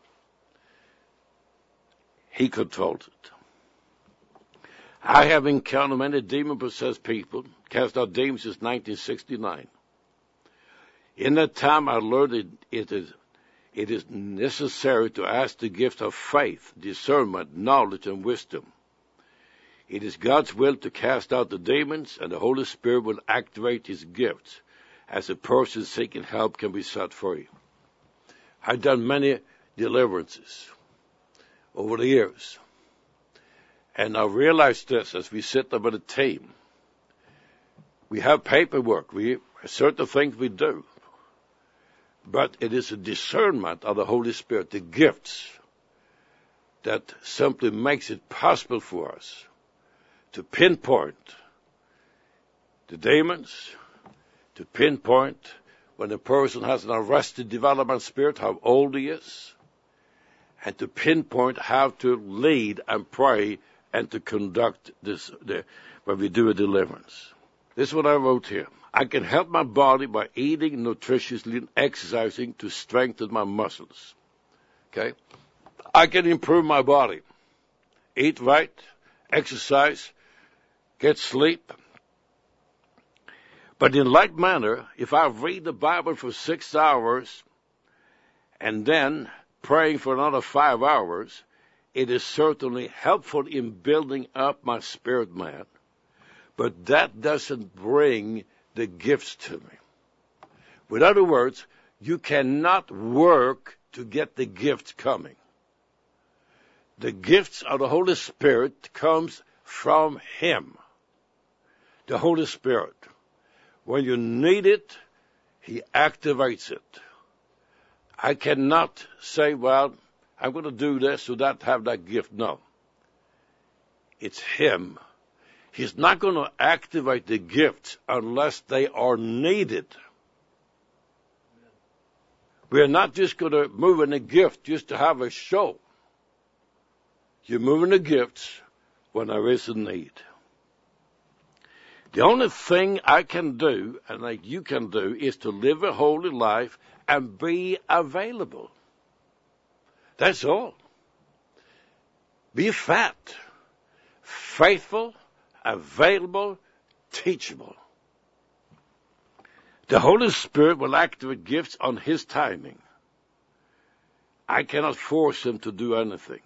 He controls it. I have encountered many demon-possessed people, cast out demons since nineteen sixty-nine. In that time, I learned it, it is it is necessary to ask the gift of faith, discernment, knowledge, and wisdom. It is God's will to cast out the demons, and the Holy Spirit will activate his gifts as a person seeking help can be set free. I've done many deliverances over the years. And I realized this as we sit there with a team. We have paperwork. We certain things we do. But it is a discernment of the Holy Spirit, the gifts, that simply makes it possible for us to pinpoint the demons, to pinpoint when a person has an arrested development spirit, how old he is, and to pinpoint how to lead and pray and to conduct this the, when we do a deliverance. This is what I wrote here. I can help my body by eating nutritiously and exercising to strengthen my muscles. Okay? I can improve my body. Eat right, exercise, get sleep. But in like manner, if I read the Bible for six hours and then praying for another five hours, it is certainly helpful in building up my spirit man. But that doesn't bring the gifts to me. In other words, you cannot work to get the gifts coming. The gifts of the Holy Spirit comes from Him. The Holy Spirit. When you need it, He activates it. I cannot say, well, I'm going to do this so that have that gift. No. It's Him. He's not going to activate the gifts unless they are needed. We're not just going to move in a gift just to have a show. You're moving the gifts when there is a need. The only thing I can do, and that you can do, is to live a holy life and be available. That's all. Be fat, faithful, available, teachable. The Holy Spirit will activate gifts on His timing. I cannot force Him to do anything.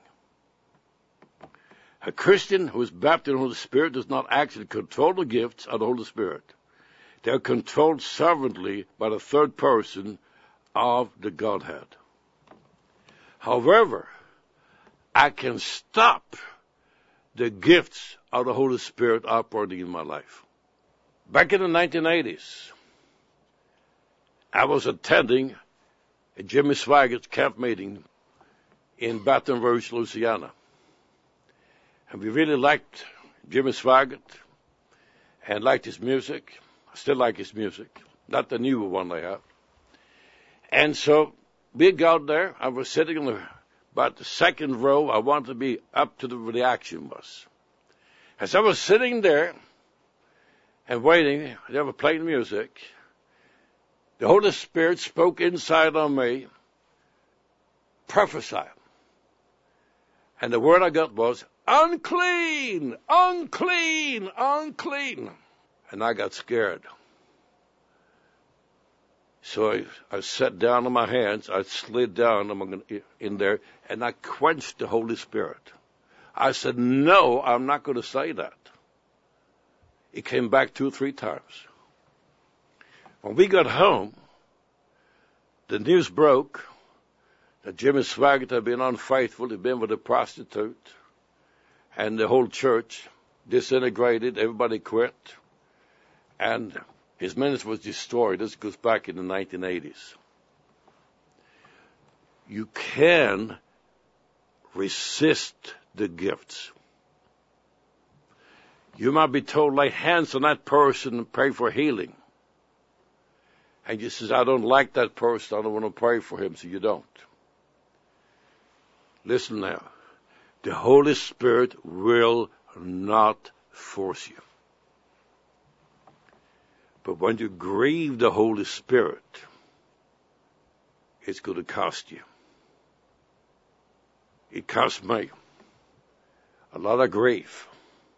A Christian who is baptized in the Holy Spirit does not actually control the gifts of the Holy Spirit. They are controlled sovereignly by the third person of the Godhead. However, I can stop the gifts of the Holy Spirit operating in my life. Back in the nineteen eighties, I was attending a Jimmy Swaggart camp meeting in Baton Rouge, Louisiana. And we really liked Jimmy Swaggart and liked his music. I still like his music, not the newer one they have. And so we got there. I was sitting in the, about the second row. I wanted to be up to the, where the action was. As I was sitting there and waiting, they were playing music. The Holy Spirit spoke inside on me, prophesy. And the word I got was, unclean, unclean, unclean. And I got scared. So I, I sat down on my hands, I slid down in there, and I quenched the Holy Spirit. I said, no, I'm not going to say that. It came back two or three times. When we got home, the news broke that Jimmy Swaggart had been unfaithful, he'd been with a prostitute, and the whole church disintegrated, everybody quit, and his ministry was destroyed. This goes back in the nineteen eighties. You can resist the gifts. You might be told, lay hands on that person and pray for healing. And you says, I don't like that person, I don't want to pray for him, so you don't. Listen now. The Holy Spirit will not force you. But when you grieve the Holy Spirit, it's going to cost you. It cost me a lot of grief.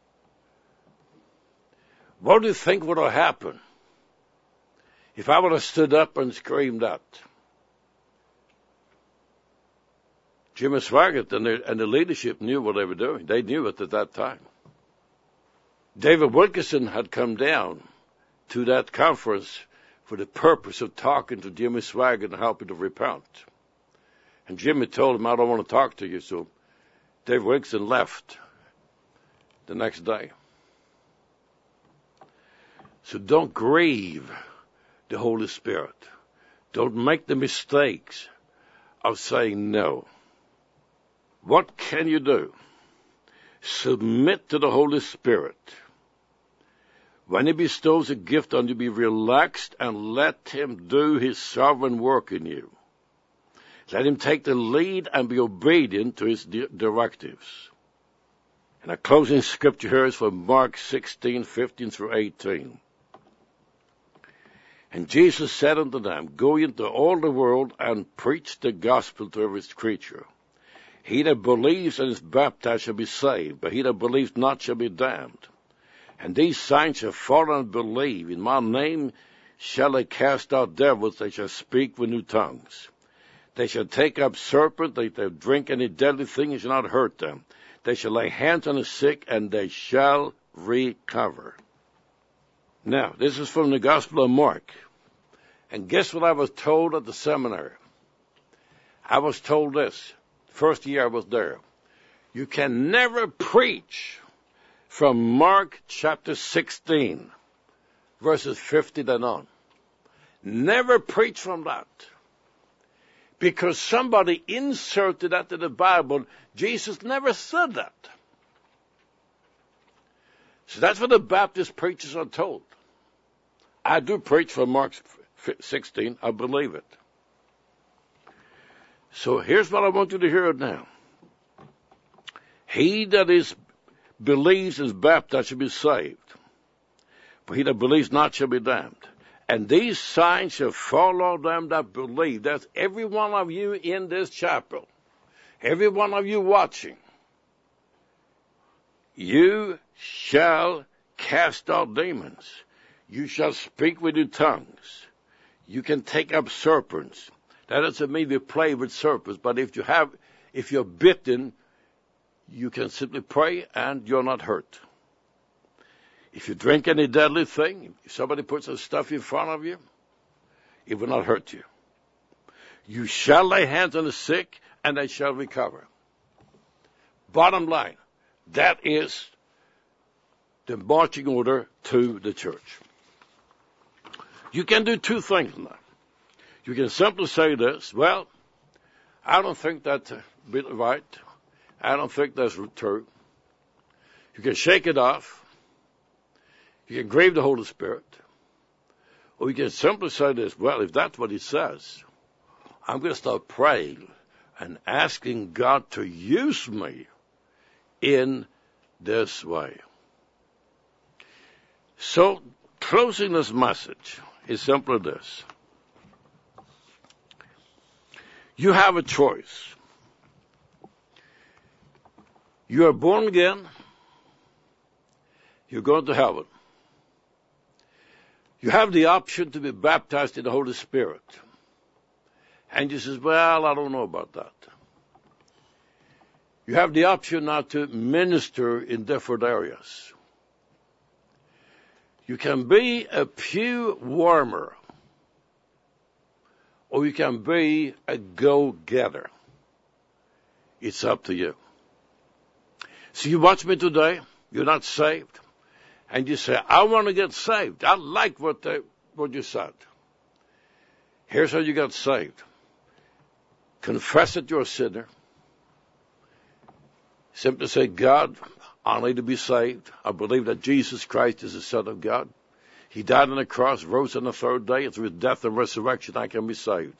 What do you think would have happened if I would have stood up and screamed out? Jimmy Swaggart and the, and the leadership knew what they were doing. They knew it at that time. David Wilkerson had come down to that conference for the purpose of talking to Jimmy Swaggart and helping to repent. And Jimmy told him, I don't want to talk to you. So David Wilkerson left the next day. So don't grieve the Holy Spirit. Don't make the mistakes of saying no. What can you do? Submit to the Holy Spirit. When He bestows a gift on you, be relaxed and let Him do His sovereign work in you. Let Him take the lead and be obedient to His di- directives. And our closing scripture here is from Mark sixteen, fifteen through eighteen. And Jesus said unto them, Go into all the world and preach the gospel to every creature. He that believes and is baptized shall be saved, but he that believes not shall be damned. And these signs shall follow and believe. In my name shall they cast out devils, they shall speak with new tongues. They shall take up serpents, they shall drink any deadly thing, it shall not hurt them. They shall lay hands on the sick, and they shall recover. Now, this is from the Gospel of Mark. And guess what I was told at the seminary? I was told this, first year I was there. You can never preach from Mark chapter sixteen, verses fifty and on. Never preach from that. Because somebody inserted that in the Bible. Jesus never said that. So that's what the Baptist preachers are told. I do preach from Mark sixteen. I believe it. So here's what I want you to hear now. He that is believes is baptized shall be saved, but he that believes not shall be damned. And these signs shall follow them that believe. That's every one of you in this chapel. Every one of you watching. You shall cast out demons. You shall speak with your tongues. You can take up serpents. That doesn't mean you play with serpents, but if you have, if you're bitten, you can simply pray and you're not hurt. If you drink any deadly thing, if somebody puts a stuff in front of you, it will not hurt you. You shall lay hands on the sick, and they shall recover. Bottom line, that is the marching order to the church. You can do two things now. You can simply say this, well, I don't think that's right. I don't think that's true. You can shake it off. You can grieve the Holy Spirit. Or you can simply say this, well, if that's what he says, I'm going to start praying and asking God to use me in this way. So, closing this message is simply this. You have a choice. You are born again. You're going to heaven. You have the option to be baptized in the Holy Spirit. And you says, well, I don't know about that. You have the option now to minister in different areas. You can be a pew warmer, or you can be a go-getter. It's up to you. So you watch me today, you're not saved, and you say, I want to get saved. I like what they, what you said. Here's how you got saved. Confess that you're a sinner. Simply say, God, I need to be saved. I believe that Jesus Christ is the Son of God. He died on the cross, rose on the third day, and through his death and resurrection I can be saved.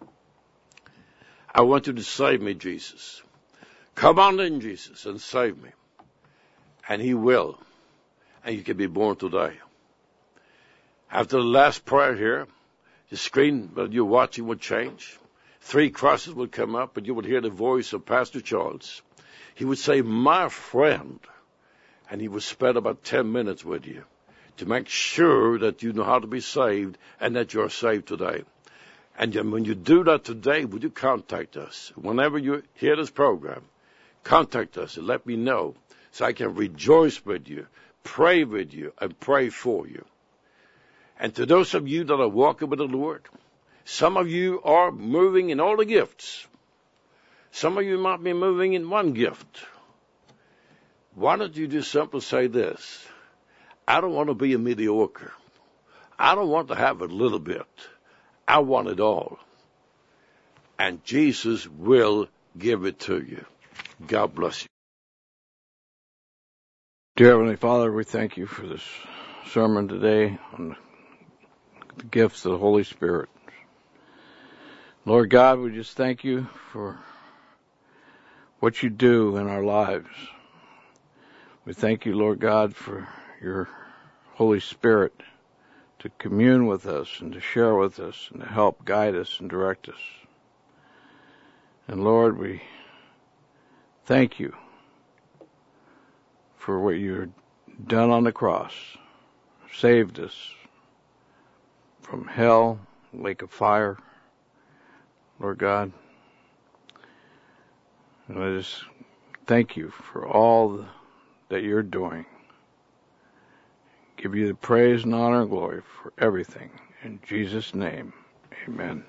I want you to save me, Jesus. Come on in, Jesus, and save me. And he will. And you can be born today. After the last prayer here, the screen that you're watching will change. Three crosses will come up, and you will hear the voice of Pastor Charles. He would say, my friend, and he would spend about ten minutes with you to make sure that you know how to be saved and that you're saved today. And when you do that today, would you contact us? Whenever you hear this program, contact us and let me know so I can rejoice with you, pray with you, and pray for you. And to those of you that are walking with the Lord, some of you are moving in all the gifts. Some of you might be moving in one gift. Why don't you just simply say this? I don't want to be a mediocre. I don't want to have a little bit. I want it all. And Jesus will give it to you. God bless you. Dear Heavenly Father, we thank you for this sermon today on the gifts of the Holy Spirit. Lord God, we just thank you for what you do in our lives. We thank you, Lord God, for your Holy Spirit to commune with us and to share with us and to help guide us and direct us. And Lord, we thank you for what you've done on the cross, saved us from hell, lake of fire, Lord God. And I just thank you for all that you're doing. Give you the praise and honor and glory for everything. In Jesus' name, amen.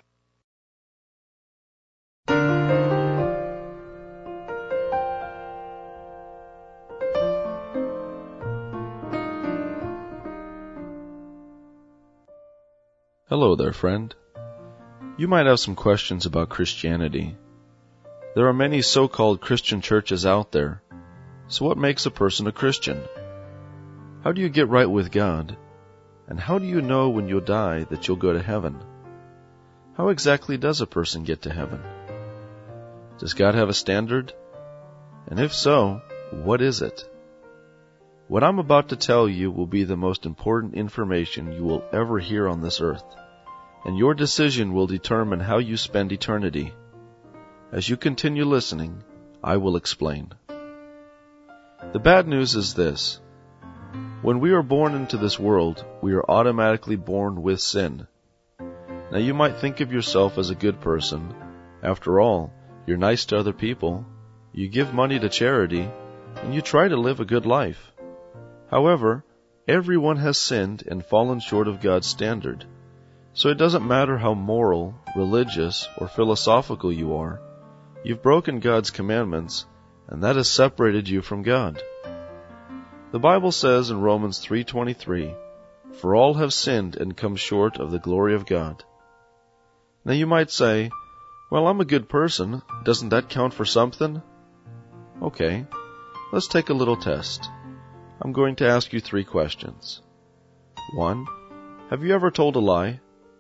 Hello there, friend. You might have some questions about Christianity. There are many so-called Christian churches out there. So what makes a person a Christian? How do you get right with God? And how do you know when you'll die that you'll go to heaven? How exactly does a person get to heaven? Does God have a standard? And if so, what is it? What I'm about to tell you will be the most important information you will ever hear on this earth, and your decision will determine how you spend eternity. As you continue listening, I will explain. The bad news is this. When we are born into this world, we are automatically born with sin. Now you might think of yourself as a good person. After all, you're nice to other people, you give money to charity, and you try to live a good life. However, everyone has sinned and fallen short of God's standard. So it doesn't matter how moral, religious, or philosophical you are. You've broken God's commandments, and that has separated you from God. The Bible says in Romans three twenty-three, "For all have sinned and come short of the glory of God." Now you might say, "Well, I'm a good person. Doesn't that count for something?" Okay, let's take a little test. I'm going to ask you three questions. One, have you ever told a lie?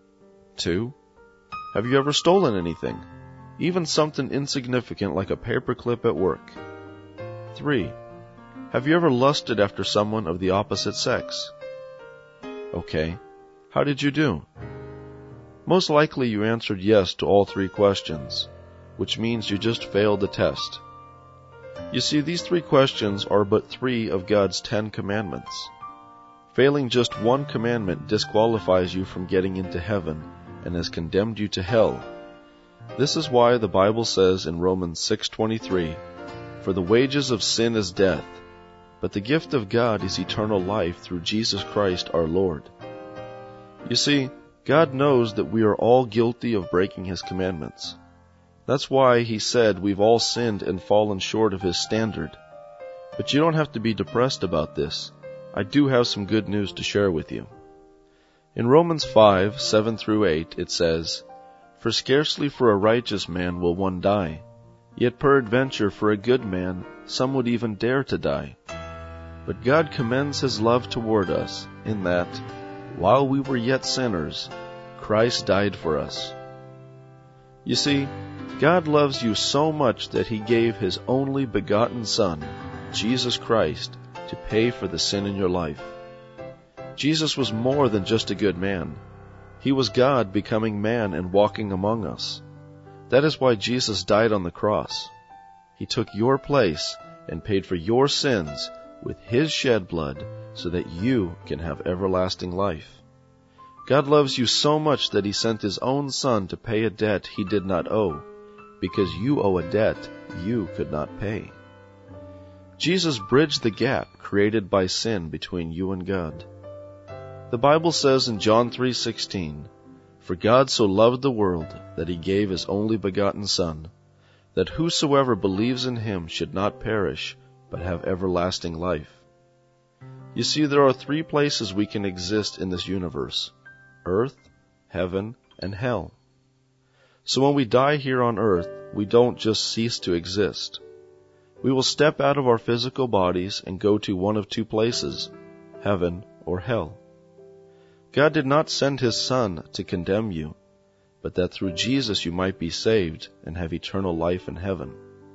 Two, have you ever stolen anything, even something insignificant like a paperclip at work? Three, have you ever lusted after someone of the opposite sex? Okay, how did you do? Most likely you answered yes to all three questions, which means you just failed the test. You see, these three questions are but three of God's Ten Commandments. Failing just one commandment disqualifies you from getting into heaven and has condemned you to hell. This is why the Bible says in Romans six twenty-three, "For the wages of sin is death, but the gift of God is eternal life through Jesus Christ our Lord." You see, God knows that we are all guilty of breaking His commandments. That's why He said we've all sinned and fallen short of His standard. But you don't have to be depressed about this. I do have some good news to share with you. In Romans five, seven through eight, it says, "For scarcely for a righteous man will one die, yet peradventure for a good man some would even dare to die. But God commends His love toward us, in that, while we were yet sinners, Christ died for us." You see, God loves you so much that He gave His only begotten Son, Jesus Christ, to pay for the sin in your life. Jesus was more than just a good man. He was God becoming man and walking among us. That is why Jesus died on the cross. He took your place and paid for your sins with His shed blood so that you can have everlasting life. God loves you so much that He sent His own Son to pay a debt He did not owe, because you owe a debt you could not pay. Jesus bridged the gap created by sin between you and God. The Bible says in John three sixteen, "For God so loved the world that He gave His only begotten Son, that whosoever believes in Him should not perish, but have everlasting life." You see, there are three places we can exist in this universe: earth, heaven, and hell. So when we die here on earth, we don't just cease to exist. We will step out of our physical bodies and go to one of two places, heaven or hell. God did not send His Son to condemn you, but that through Jesus you might be saved and have eternal life in heaven.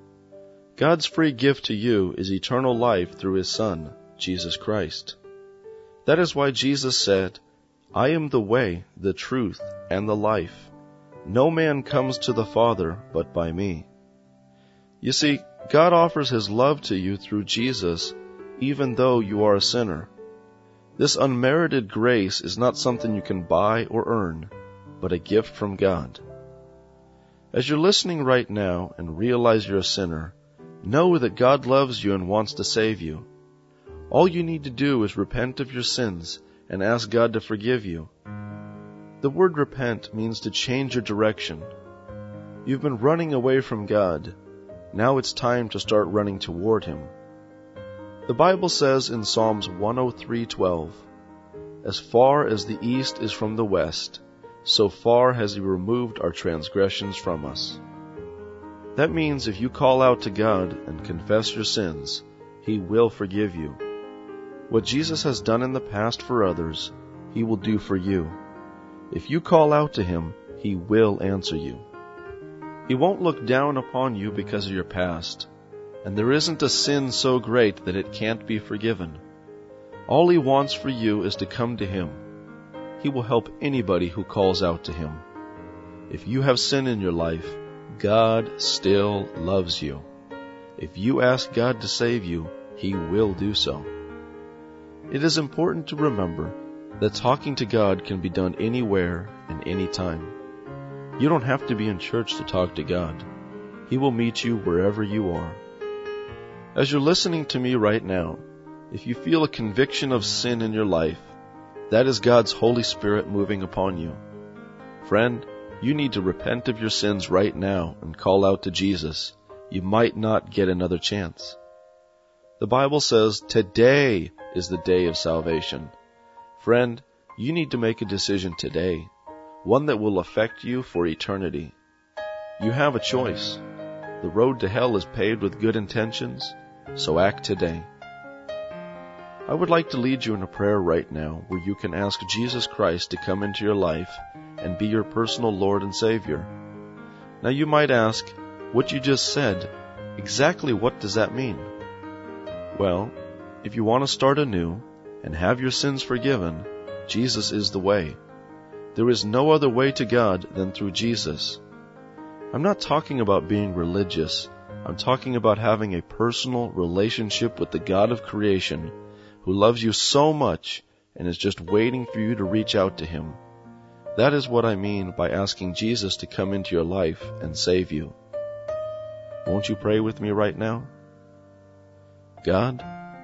God's free gift to you is eternal life through His Son, Jesus Christ. That is why Jesus said, I am the way, the truth, and the life. No man comes to the Father but by me. You see, God offers His love to you through Jesus, even though you are a sinner. This unmerited grace is not something you can buy or earn, but a gift from God. As you're listening right now and realize you're a sinner, know that God loves you and wants to save you. All you need to do is repent of your sins and ask God to forgive you. The word repent means to change your direction. You've been running away from God. Now it's time to start running toward Him. The Bible says in Psalms one oh three twelve, "As far as the east is from the west, so far has He removed our transgressions from us." That means if you call out to God and confess your sins, He will forgive you. What Jesus has done in the past for others, He will do for you. If you call out to Him, He will answer you. He won't look down upon you because of your past, and there isn't a sin so great that it can't be forgiven. All He wants for you is to come to Him. He will help anybody who calls out to Him. If you have sin in your life, God still loves you. If you ask God to save you, He will do so. It is important to remember that talking to God can be done anywhere and anytime. You don't have to be in church to talk to God. He will meet you wherever you are. As you're listening to me right now, if you feel a conviction of sin in your life, that is God's Holy Spirit moving upon you. Friend, you need to repent of your sins right now and call out to Jesus. You might not get another chance. The Bible says today is the day of salvation. Friend, you need to make a decision today, one that will affect you for eternity. You have a choice. The road to hell is paved with good intentions, so act today. I would like to lead you in a prayer right now where you can ask Jesus Christ to come into your life and be your personal Lord and Savior. Now you might ask, what you just said, exactly what does that mean? Well, if you want to start anew and have your sins forgiven, Jesus is the way. There is no other way to God than through Jesus. I'm not talking about being religious. I'm talking about having a personal relationship with the God of creation who loves you so much and is just waiting for you to reach out to Him. That is what I mean by asking Jesus to come into your life and save you. Won't you pray with me right now? God,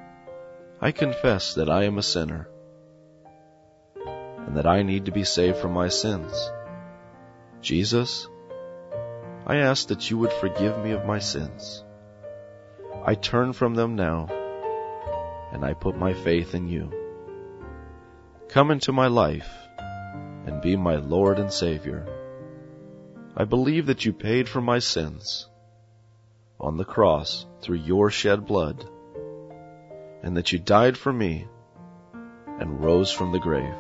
I confess that I am a sinner and that I need to be saved from my sins. Jesus, I ask that you would forgive me of my sins. I turn from them now, and I put my faith in you. Come into my life and be my Lord and Savior. I believe that you paid for my sins on the cross through your shed blood, and that you died for me and rose from the grave.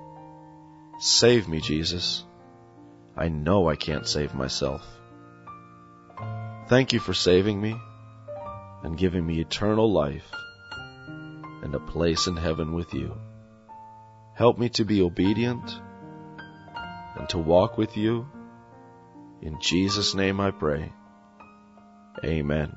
Save me, Jesus. I know I can't save myself. Thank you for saving me and giving me eternal life and a place in heaven with you. Help me to be obedient and to walk with you. In Jesus' name I pray. Amen.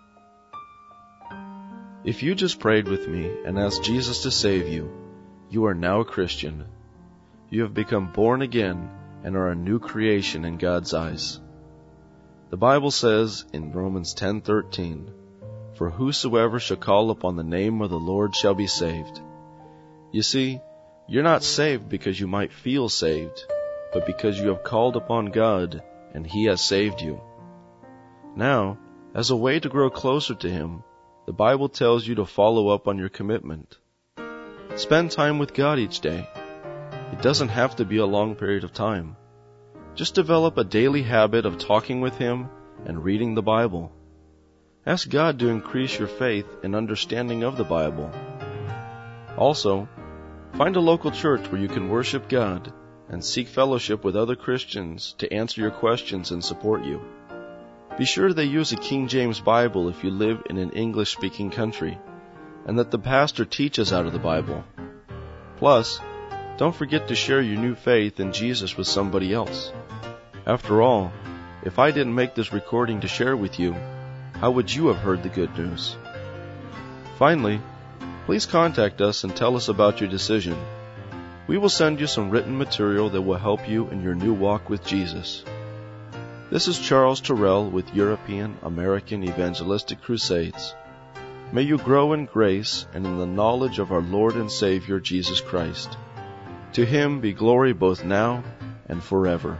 If you just prayed with me and asked Jesus to save you, you are now a Christian. You have become born again and are a new creation in God's eyes. The Bible says in Romans ten thirteen, "For whosoever shall call upon the name of the Lord shall be saved." You see, you're not saved because you might feel saved, but because you have called upon God and He has saved you. Now, as a way to grow closer to Him, the Bible tells you to follow up on your commitment. Spend time with God each day. It doesn't have to be a long period of time. Just develop a daily habit of talking with Him and reading the Bible. Ask God to increase your faith and understanding of the Bible. Also, find a local church where you can worship God and seek fellowship with other Christians to answer your questions and support you. Be sure they use a King James Bible if you live in an English-speaking country, and that the pastor teaches out of the Bible. Plus, Don't forget to share your new faith in Jesus with somebody else. After all, if I didn't make this recording to share with you, how would you have heard the good news? Finally, please contact us and tell us about your decision. We will send you some written material that will help you in your new walk with Jesus. This is Charles Terrell with European American Evangelistic Crusades. May you grow in grace and in the knowledge of our Lord and Savior Jesus Christ. To Him be glory both now and forever.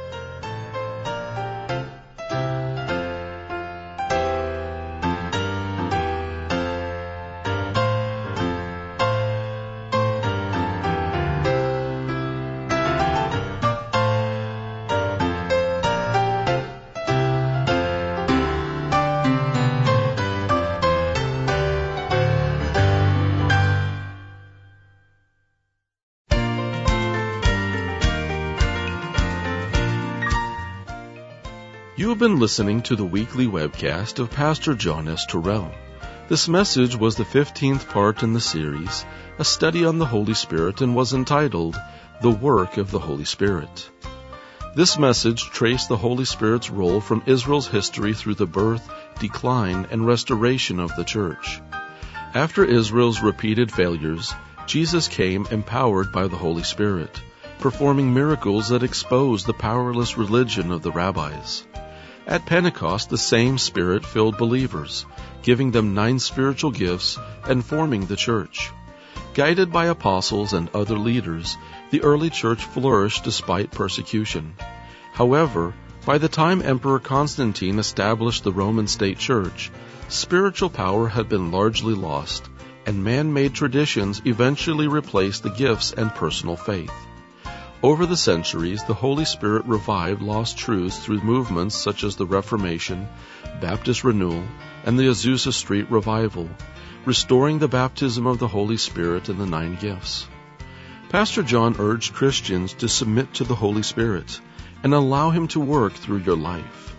You have been listening to the weekly webcast of Pastor John S. Terrell. This message was the fifteenth part in the series, A Study on the Holy Spirit, and was entitled, The Work of the Holy Spirit. This message traced the Holy Spirit's role from Israel's history through the birth, decline, and restoration of the church. After Israel's repeated failures, Jesus came empowered by the Holy Spirit, performing miracles that exposed the powerless religion of the rabbis. At Pentecost, the same Spirit filled believers, giving them nine spiritual gifts and forming the church. Guided by apostles and other leaders, the early church flourished despite persecution. However, by the time Emperor Constantine established the Roman state church, spiritual power had been largely lost, and man-made traditions eventually replaced the gifts and personal faith. Over the centuries, the Holy Spirit revived lost truths through movements such as the Reformation, Baptist Renewal, and the Azusa Street Revival, restoring the baptism of the Holy Spirit and the nine gifts. Pastor John urged Christians to submit to the Holy Spirit and allow Him to work through your life.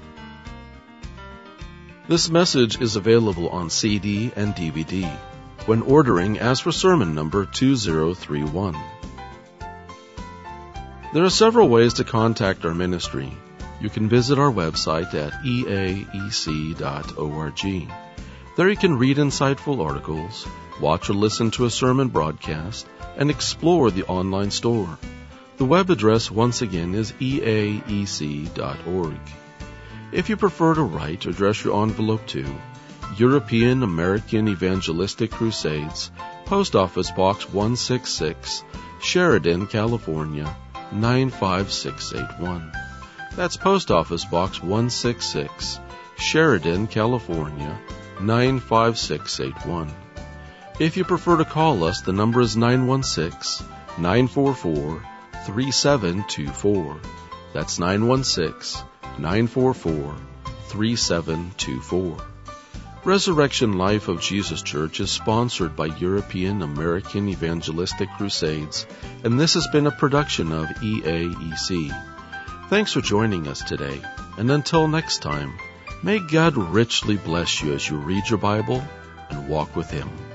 This message is available on C D and D V D. When ordering, ask for sermon number two zero three one. There are several ways to contact our ministry. You can visit our website at e a e c dot org. There you can read insightful articles, watch or listen to a sermon broadcast, and explore the online store. The web address once again is e a e c dot org. If you prefer to write, address your envelope to European American Evangelistic Crusades, Post Office Box one sixty-six, Sheridan, California, nine five six eight one. That's Post Office Box one sixty-six, Sheridan, California, nine five six eight one. If you prefer to call us, the number is nine one six, nine four four, three seven two four. That's nine one six, nine four four, three seven two four. Resurrection Life of Jesus Church is sponsored by European American Evangelistic Crusades, and this has been a production of E A E C. Thanks for joining us today, and until next time, may God richly bless you as you read your Bible and walk with Him.